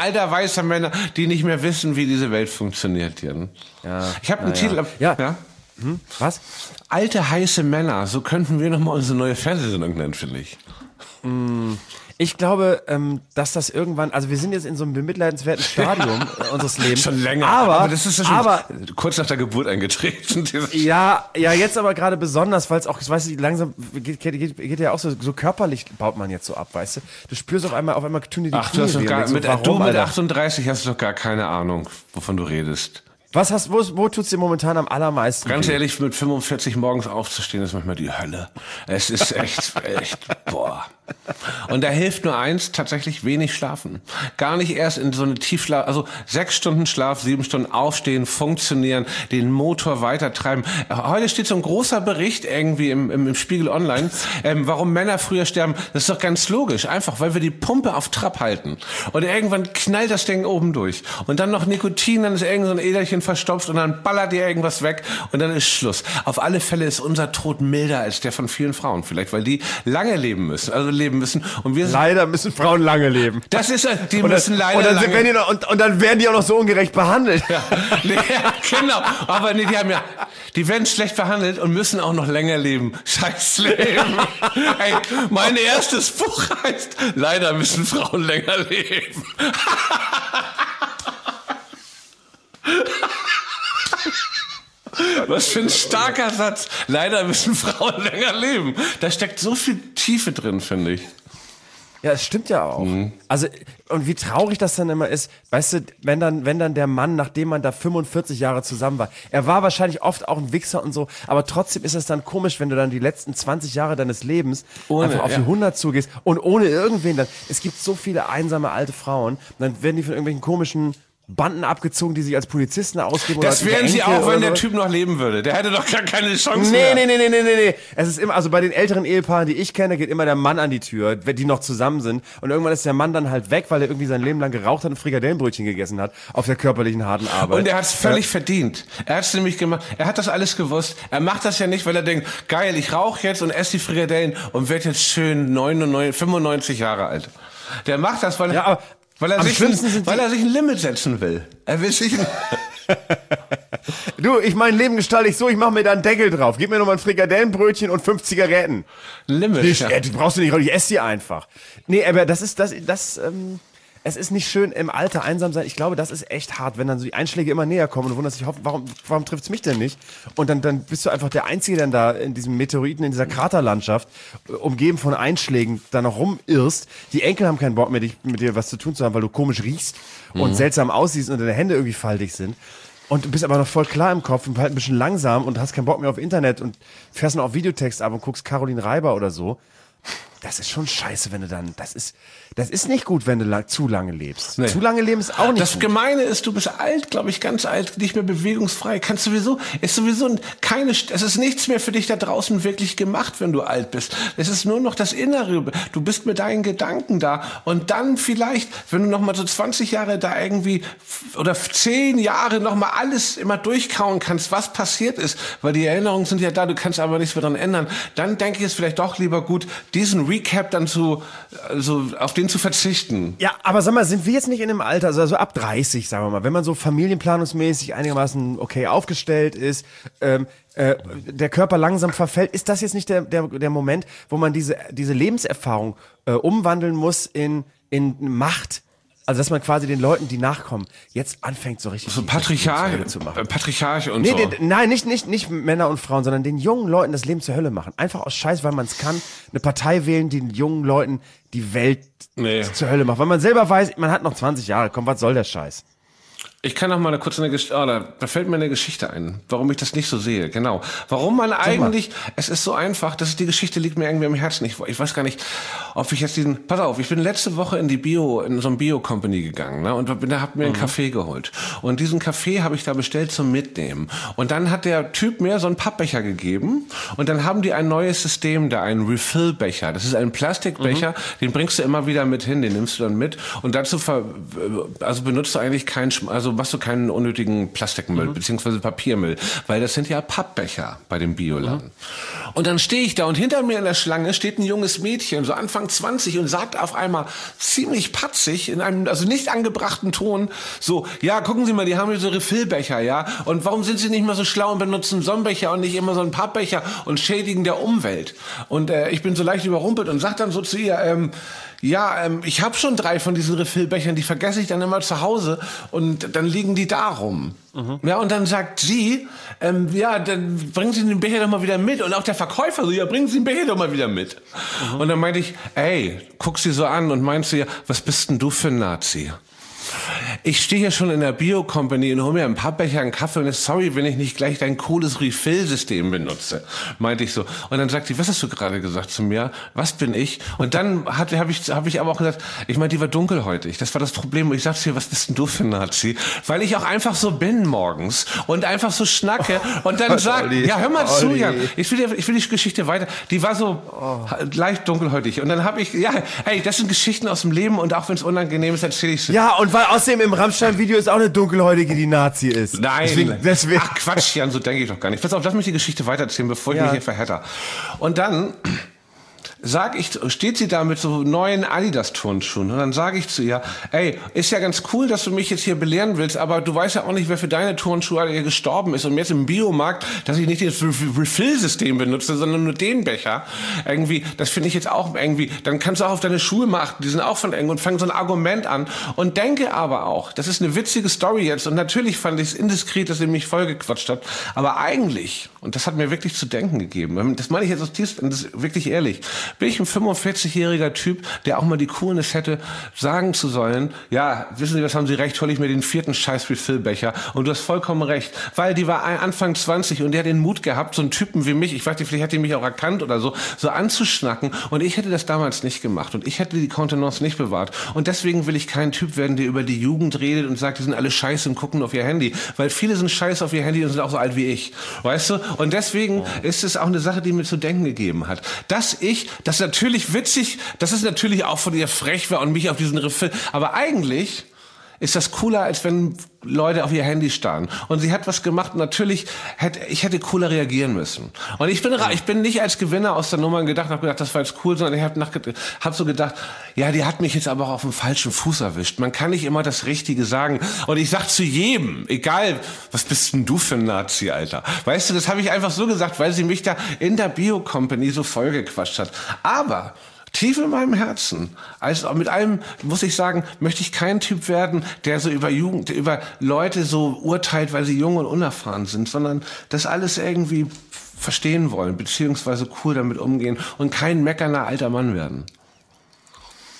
die nicht mehr wissen, wie diese Welt funktioniert. Ja. Ich habe einen Titel. Ja. Was? Alte heiße Männer. So könnten wir nochmal unsere neue Fernsehsendung nennen, finde ich. Ich glaube, dass das irgendwann, also wir sind jetzt in so einem bemitleidenswerten Stadium unseres Lebens. Schon länger. Aber das ist schon kurz nach der Geburt eingetreten. Ja, jetzt aber gerade besonders, weil es auch, weißt du, langsam geht ja auch so körperlich baut man jetzt so ab, weißt du. Du spürst auf einmal tun dir die Knie weh. Mit 38 hast du doch gar keine Ahnung, wovon du redest. Wo tut's dir momentan am allermeisten? Ganz ehrlich, mit 45 morgens aufzustehen, ist manchmal die Hölle. Es ist echt, boah. Und da hilft nur eins, tatsächlich wenig schlafen. Gar nicht erst in so eine Tiefschlaf, also 6 Stunden Schlaf, 7 Stunden aufstehen, funktionieren, den Motor weitertreiben. Heute steht so ein großer Bericht irgendwie im Spiegel Online, warum Männer früher sterben. Das ist doch ganz logisch. Einfach, weil wir die Pumpe auf Trab halten. Und irgendwann knallt das Ding oben durch. Und dann noch Nikotin, dann ist irgend so ein Äderchen verstopft und dann ballert dir irgendwas weg und dann ist Schluss. Auf alle Fälle ist unser Tod milder als der von vielen Frauen vielleicht, weil die lange leben müssen. Und wir leider müssen Frauen lange leben. Das ist, die müssen leider lange. Und dann werden die auch noch so ungerecht behandelt. Ja, genau. Aber nee, die werden schlecht behandelt und müssen auch noch länger leben. Scheiß Leben. Ey, mein erstes Buch heißt, leider müssen Frauen länger leben. Was für ein starker Satz. Leider müssen Frauen länger leben. Da steckt so viel Tiefe drin, finde ich. Ja, es stimmt ja auch. Also, und wie traurig das dann immer ist, weißt du, wenn dann der Mann, nachdem man da 45 Jahre zusammen war, er war wahrscheinlich oft auch ein Wichser und so, aber trotzdem ist es dann komisch, wenn du dann die letzten 20 Jahre deines Lebens einfach auf die 100 zugehst und ohne irgendwen dann, es gibt so viele einsame alte Frauen, dann werden die von irgendwelchen komischen Banden abgezogen, die sich als Polizisten ausgeben. Das wären sie auch, wenn der Typ noch leben würde. Der hätte doch gar keine Chance mehr. Nee. Es ist immer, also bei den älteren Ehepaaren, die ich kenne, geht immer der Mann an die Tür, die noch zusammen sind. Und irgendwann ist der Mann dann halt weg, weil er irgendwie sein Leben lang geraucht hat und Frikadellenbrötchen gegessen hat auf der körperlichen harten Arbeit. Und er hat es völlig verdient. Er hat es nämlich gemacht. Er hat das alles gewusst. Er macht das ja nicht, weil er denkt, geil, ich rauche jetzt und esse die Frikadellen und werde jetzt schön 95 Jahre alt. Der macht das, weil er sich ein Limit setzen will. Er will sich Du, mein Leben gestalte ich so, ich mache mir da einen Deckel drauf. Gib mir nochmal ein Frikadellenbrötchen und 5 Zigaretten. Limit. Die brauchst du nicht, ich esse die einfach. Nee, aber es ist nicht schön im Alter einsam sein. Ich glaube, das ist echt hart, wenn dann so die Einschläge immer näher kommen und du wunderst dich, warum trifft's mich denn nicht? Und dann bist du einfach der Einzige, der da in diesem Meteoriten, in dieser Kraterlandschaft, umgeben von Einschlägen, da noch rumirrst. Die Enkel haben keinen Bock mehr, mit dir was zu tun zu haben, weil du komisch riechst und seltsam aussiehst und deine Hände irgendwie faltig sind. Und du bist aber noch voll klar im Kopf und halt ein bisschen langsam und hast keinen Bock mehr auf Internet und fährst noch auf Videotext ab und guckst Caroline Reiber oder so. das ist schon scheiße, wenn du dann, das ist nicht gut, wenn du zu lange lebst. Nee. Zu lange leben ist auch nicht Das gut. Gemeine ist, du bist alt, glaube ich, ganz alt, nicht mehr bewegungsfrei. Es ist nichts mehr für dich da draußen wirklich gemacht, wenn du alt bist. Es ist nur noch das Innere. Du bist mit deinen Gedanken da. Und dann vielleicht, wenn du noch mal so 20 Jahre da irgendwie oder 10 Jahre noch mal alles immer durchkauen kannst, was passiert ist, weil die Erinnerungen sind ja da, du kannst aber nichts mehr dran ändern, dann denke ich, es vielleicht doch lieber gut, diesen Recap dann auf den zu verzichten. Ja, aber sag mal, sind wir jetzt nicht in einem Alter, also ab 30, sagen wir mal, wenn man so familienplanungsmäßig einigermaßen okay aufgestellt ist, der Körper langsam verfällt, ist das jetzt nicht der Moment, wo man diese Lebenserfahrung umwandeln muss in Macht? Also, dass man quasi den Leuten, die nachkommen, jetzt anfängt so richtig So die Hölle zu machen. Patriarch und Nee, so. nein, nicht Männer und Frauen, sondern den jungen Leuten das Leben zur Hölle machen. Einfach aus Scheiß, weil man es kann, eine Partei wählen, die den jungen Leuten die Welt zur Hölle macht. Weil man selber weiß, man hat noch 20 Jahre, komm, was soll der Scheiß? Ich kann noch mal da fällt mir eine Geschichte ein, warum ich das nicht so sehe. Genau. Warum man eigentlich, es ist so einfach, die Geschichte liegt mir irgendwie am Herzen. Ich weiß gar nicht, ob ich jetzt pass auf, ich bin letzte Woche in so ein Bio-Company gegangen, ne, und hab mir einen Kaffee geholt. Und diesen Kaffee habe ich da bestellt zum Mitnehmen. Und dann hat der Typ mir so einen Pappbecher gegeben und dann haben die ein neues System da, einen Refill-Becher. Das ist ein Plastikbecher, den bringst du immer wieder mit hin, den nimmst du dann mit und dazu benutzt du eigentlich machst du keinen unnötigen Plastikmüll, beziehungsweise Papiermüll, weil das sind ja Pappbecher bei dem Bioladen. Und dann stehe ich da und hinter mir in der Schlange steht ein junges Mädchen, so Anfang 20 und sagt auf einmal ziemlich patzig in einem, also nicht angebrachten Ton, so, ja, gucken Sie mal, die haben hier so Refillbecher, ja, und warum sind Sie nicht mal so schlau und benutzen so einen Becher und nicht immer so einen Pappbecher und schädigen der Umwelt? Und ich bin so leicht überrumpelt und sag dann so zu ihr, ich habe schon 3 von diesen Refillbechern, die vergesse ich dann immer zu Hause und dann liegen die da rum. Ja, und dann sagt sie, dann bringen Sie den Becher doch mal wieder mit. Und auch der Verkäufer so, ja, bringen Sie den Becher doch mal wieder mit. Und dann meinte ich, guck sie so an und meinst du, ja, was bist denn du für ein Nazi? Ich stehe hier schon in der Bio-Company und hole mir ein paar Becher einen Kaffee und ist sorry, wenn ich nicht gleich dein cooles Refill-System benutze, meinte ich so. Und dann sagt sie, was hast du gerade gesagt zu mir? Was bin ich? Und dann habe ich aber auch gesagt, ich meine, die war dunkelhäutig. Das war das Problem. Und ich sagte ihr, was bist denn du für ein Nazi? Weil ich auch einfach so bin morgens und einfach so schnacke und dann sagt, ja, hör mal zu, Jan. Ich will die Geschichte weiter. Die war so leicht dunkelhäutig. Und dann habe ich, das sind Geschichten aus dem Leben und auch wenn es unangenehm ist, erzähle ich sie. Ja, und weil außerdem im Rammstein-Video ist auch eine Dunkelhäutige, die Nazi ist. Nein. Deswegen. Ach Quatsch, Jan, so denke ich doch gar nicht. Pass auf, lass mich die Geschichte weitererzählen, bevor ich mich hier verhedder. Und dann steht sie da mit so neuen Adidas-Turnschuhen und dann sage ich zu ihr, ist ja ganz cool, dass du mich jetzt hier belehren willst, aber du weißt ja auch nicht, wer für deine Turnschuhe hier gestorben ist und jetzt im Biomarkt, dass ich nicht das Refill-System benutze, sondern nur den Becher. Irgendwie, das finde ich jetzt auch irgendwie, dann kannst du auch auf deine Schuhe mal achten, die sind auch von eng und fangen so ein Argument an und denke aber auch, das ist eine witzige Story jetzt und natürlich fand ich es indiskret, dass sie mich vollgequatscht hat, aber eigentlich, und das hat mir wirklich zu denken gegeben, das meine ich jetzt aus tiefstem, das ist wirklich ehrlich, bin ich ein 45-jähriger Typ, der auch mal die Coolness hätte, sagen zu sollen, ja, wissen Sie, was, haben Sie recht, hol ich mir den 4. scheiß Refill-Becher. Und du hast vollkommen recht, weil die war Anfang 20 und die hat den Mut gehabt, so einen Typen wie mich, ich weiß nicht, vielleicht hat die mich auch erkannt oder so anzuschnacken. Und ich hätte das damals nicht gemacht und ich hätte die Kontenance nicht bewahrt. Und deswegen will ich kein Typ werden, der über die Jugend redet und sagt, die sind alle scheiße und gucken auf ihr Handy. Weil viele sind scheiße auf ihr Handy und sind auch so alt wie ich. Weißt du? Und deswegen ist es auch eine Sache, die mir zu denken gegeben hat. Das ist natürlich witzig, das ist natürlich auch von ihr frech war und mich auf diesen Refill. Aber eigentlich ist das cooler, als wenn Leute auf ihr Handy starren. Und sie hat was gemacht, natürlich ich hätte cooler reagieren müssen. Und ich bin nicht als Gewinner aus der Nummer habe gedacht, das war jetzt cool, sondern ich habe so gedacht, ja, die hat mich jetzt aber auch auf dem falschen Fuß erwischt. Man kann nicht immer das Richtige sagen. Und ich sag zu jedem, egal, was bist denn du für ein Nazi, Alter? Weißt du, das habe ich einfach so gesagt, weil sie mich da in der Bio-Company so vollgequatscht hat. Aber tief in meinem Herzen, also mit allem, muss ich sagen, möchte ich kein Typ werden, der so über Leute so urteilt, weil sie jung und unerfahren sind, sondern das alles irgendwie verstehen wollen, beziehungsweise cool damit umgehen und kein meckernder alter Mann werden.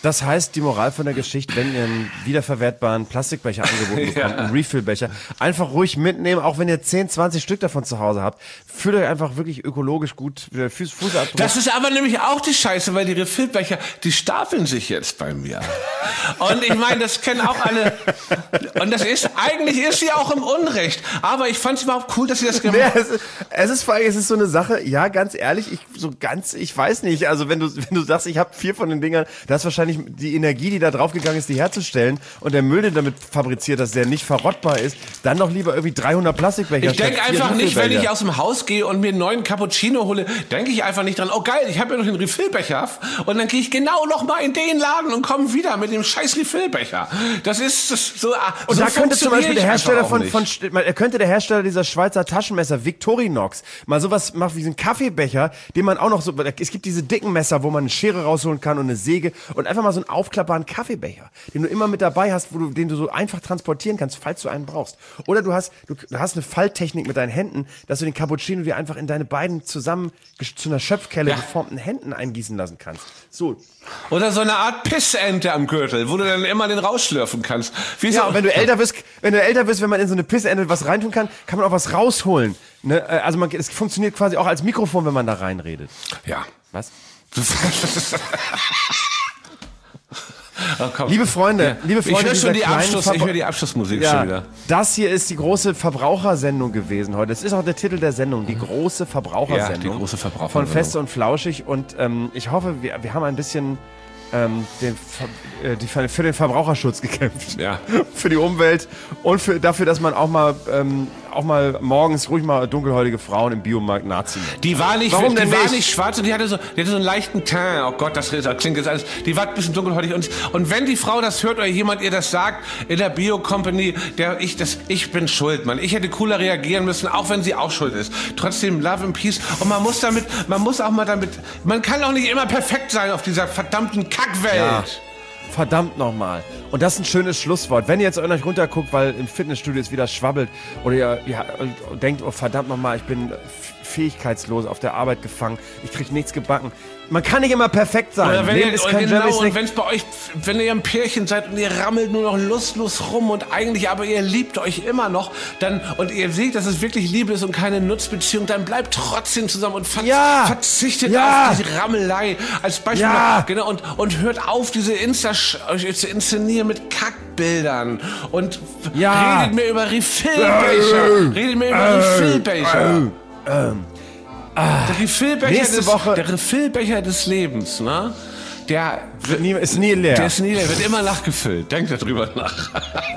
Das heißt, die Moral von der Geschichte, wenn ihr einen wiederverwertbaren Plastikbecher angeboten bekommt, einen Refill-Becher, einfach ruhig mitnehmen, auch wenn ihr 10, 20 Stück davon zu Hause habt. Fühlt euch einfach wirklich ökologisch gut, Fußabdruck. Das ist aber nämlich auch die Scheiße, weil die Refillbecher, die stapeln sich jetzt bei mir. Und ich meine, das kennen auch alle. Und eigentlich ist sie auch im Unrecht. Aber ich fand es überhaupt cool, dass sie das gemacht hat. Es ist so eine Sache, ja, ganz ehrlich, ich weiß nicht, also wenn du sagst, ich habe 4 von den Dingern, das ist wahrscheinlich die Energie, die da draufgegangen ist, die herzustellen und der Müll, der damit fabriziert, dass der nicht verrottbar ist, dann doch lieber irgendwie 300 Plastikbecher. Ich denke einfach nicht, wenn ich aus dem Haus gehe und mir einen neuen Cappuccino hole, denke ich einfach nicht dran, oh geil, ich habe ja noch den Refillbecher und dann gehe ich genau noch mal in den Laden und komme wieder mit dem scheiß Refillbecher. Das ist so. Und so da könnte zum Beispiel der Hersteller könnte der Hersteller dieser Schweizer Taschenmesser Victorinox mal sowas machen wie so einen Kaffeebecher, den man auch noch so, es gibt diese dicken Messer, wo man eine Schere rausholen kann und eine Säge und einfach mal so einen aufklappbaren Kaffeebecher, den du immer mit dabei hast, den du so einfach transportieren kannst, falls du einen brauchst. Oder du hast eine Falttechnik mit deinen Händen, dass du den Cappuccino dir einfach in deine beiden zusammen zu einer Schöpfkelle geformten Händen eingießen lassen kannst. So. Oder so eine Art Pissente am Gürtel, wo du dann immer den rausschlürfen kannst. Und wenn du älter bist, wenn man in so eine Pissente was reintun kann, kann man auch was rausholen. Ne? Also es funktioniert quasi auch als Mikrofon, wenn man da reinredet. Ja. Was? Oh, liebe Freunde, ich höre schon die Abschlussmusik schon wieder. Das hier ist die große Verbrauchersendung gewesen heute. Das ist auch der Titel der Sendung, die große Verbrauchersendung. Ja, die große Verbrauchersendung. Von Fest und Flauschig. Und ich hoffe, wir haben ein bisschen für den Verbraucherschutz gekämpft. Ja. Für die Umwelt und dafür, dass man auch mal morgens ruhig mal dunkelhäutige Frauen im Biomarkt Nazi nennt. Die war nicht schwarz und die hatte so einen leichten Teint. Oh Gott, das klingt jetzt alles. Die war ein bisschen dunkelhäutig. Und wenn die Frau das hört oder jemand ihr das sagt in der Bio-Company, ich bin schuld, Mann. Ich hätte cooler reagieren müssen, auch wenn sie auch schuld ist. Trotzdem Love and Peace. Und man kann auch nicht immer perfekt sein auf dieser verdammten Kackwelt. Ja. Verdammt nochmal. Und das ist ein schönes Schlusswort. Wenn ihr jetzt an euch runterguckt, weil im Fitnessstudio es wieder schwabbelt oder ihr denkt, oh verdammt nochmal, ich bin fähigkeitslos auf der Arbeit gefangen, ich krieg nichts gebacken. Man kann nicht immer perfekt sein. Oder wenn ihr ein Pärchen seid und ihr rammelt nur noch lustlos rum und eigentlich aber ihr liebt euch immer noch, und ihr seht, dass es wirklich Liebe ist und keine Nutzbeziehung, dann bleibt trotzdem zusammen und verzichtet auf die Rammelei. Als Beispiel, genau, und hört auf, diese euch zu inszenieren mit Kackbildern und redet mir über Refillbecher. Der Refillbecher des Lebens, ne? Der ist nie leer. Der ist nie leer, wird immer nachgefüllt. Denkt darüber nach.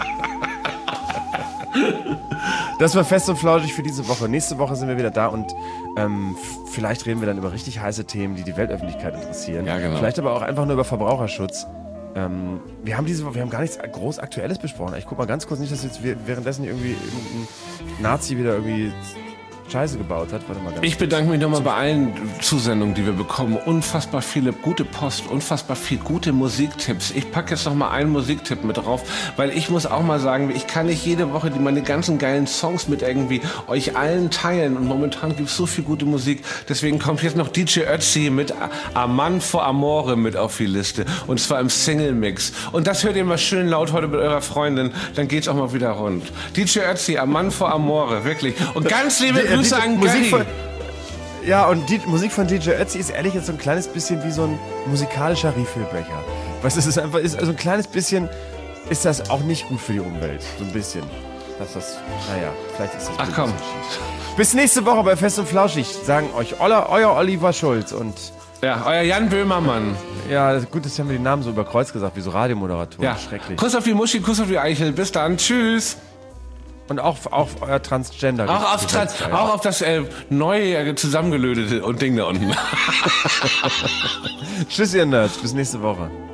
Das war Fest und Flauschig für diese Woche. Nächste Woche sind wir wieder da und vielleicht reden wir dann über richtig heiße Themen, die die Weltöffentlichkeit interessieren. Ja, genau. Vielleicht aber auch einfach nur über Verbraucherschutz. Wir haben gar nichts groß Aktuelles besprochen. Ich guck mal ganz kurz, nicht, dass jetzt währenddessen irgendwie irgendein Nazi wieder irgendwie Scheiße gebaut hat. Warte mal ganz ich bedanke mich nochmal bei allen Zusendungen, die wir bekommen. Unfassbar viele gute Post, unfassbar viel gute Musiktipps. Ich packe jetzt noch mal einen Musiktipp mit drauf, weil ich muss auch mal sagen, ich kann nicht jede Woche meine ganzen geilen Songs mit irgendwie euch allen teilen und momentan gibt es so viel gute Musik. Deswegen kommt jetzt noch DJ Ötzi mit Aman for Amore mit auf die Liste und zwar im Single-Mix. Und das hört ihr mal schön laut heute mit eurer Freundin, dann geht's auch mal wieder rund. DJ Ötzi, Aman for Amore, wirklich. Und ganz liebe Grüße an Gary. Und die Musik von DJ Ötzi ist ehrlich jetzt so ein kleines bisschen wie so ein musikalischer Refill-Becher. Weißt du, so ein kleines bisschen ist das auch nicht gut für die Umwelt. So ein bisschen. Vielleicht ist das Ach komm. Bis nächste Woche bei Fest und Flauschig sagen euch euer Oliver Schulz und euer Jan Böhmermann. Ja, gut, das haben wir die Namen so über Kreuz gesagt, wie so Radiomoderatoren. Ja. Schrecklich. Kuss auf die Muschi, Kuss auf die Eichel. Bis dann. Tschüss. Und auch euer Transgender. Auch auf das neue zusammengelötete und Ding da unten. Tschüss, ihr Nerds. Bis nächste Woche.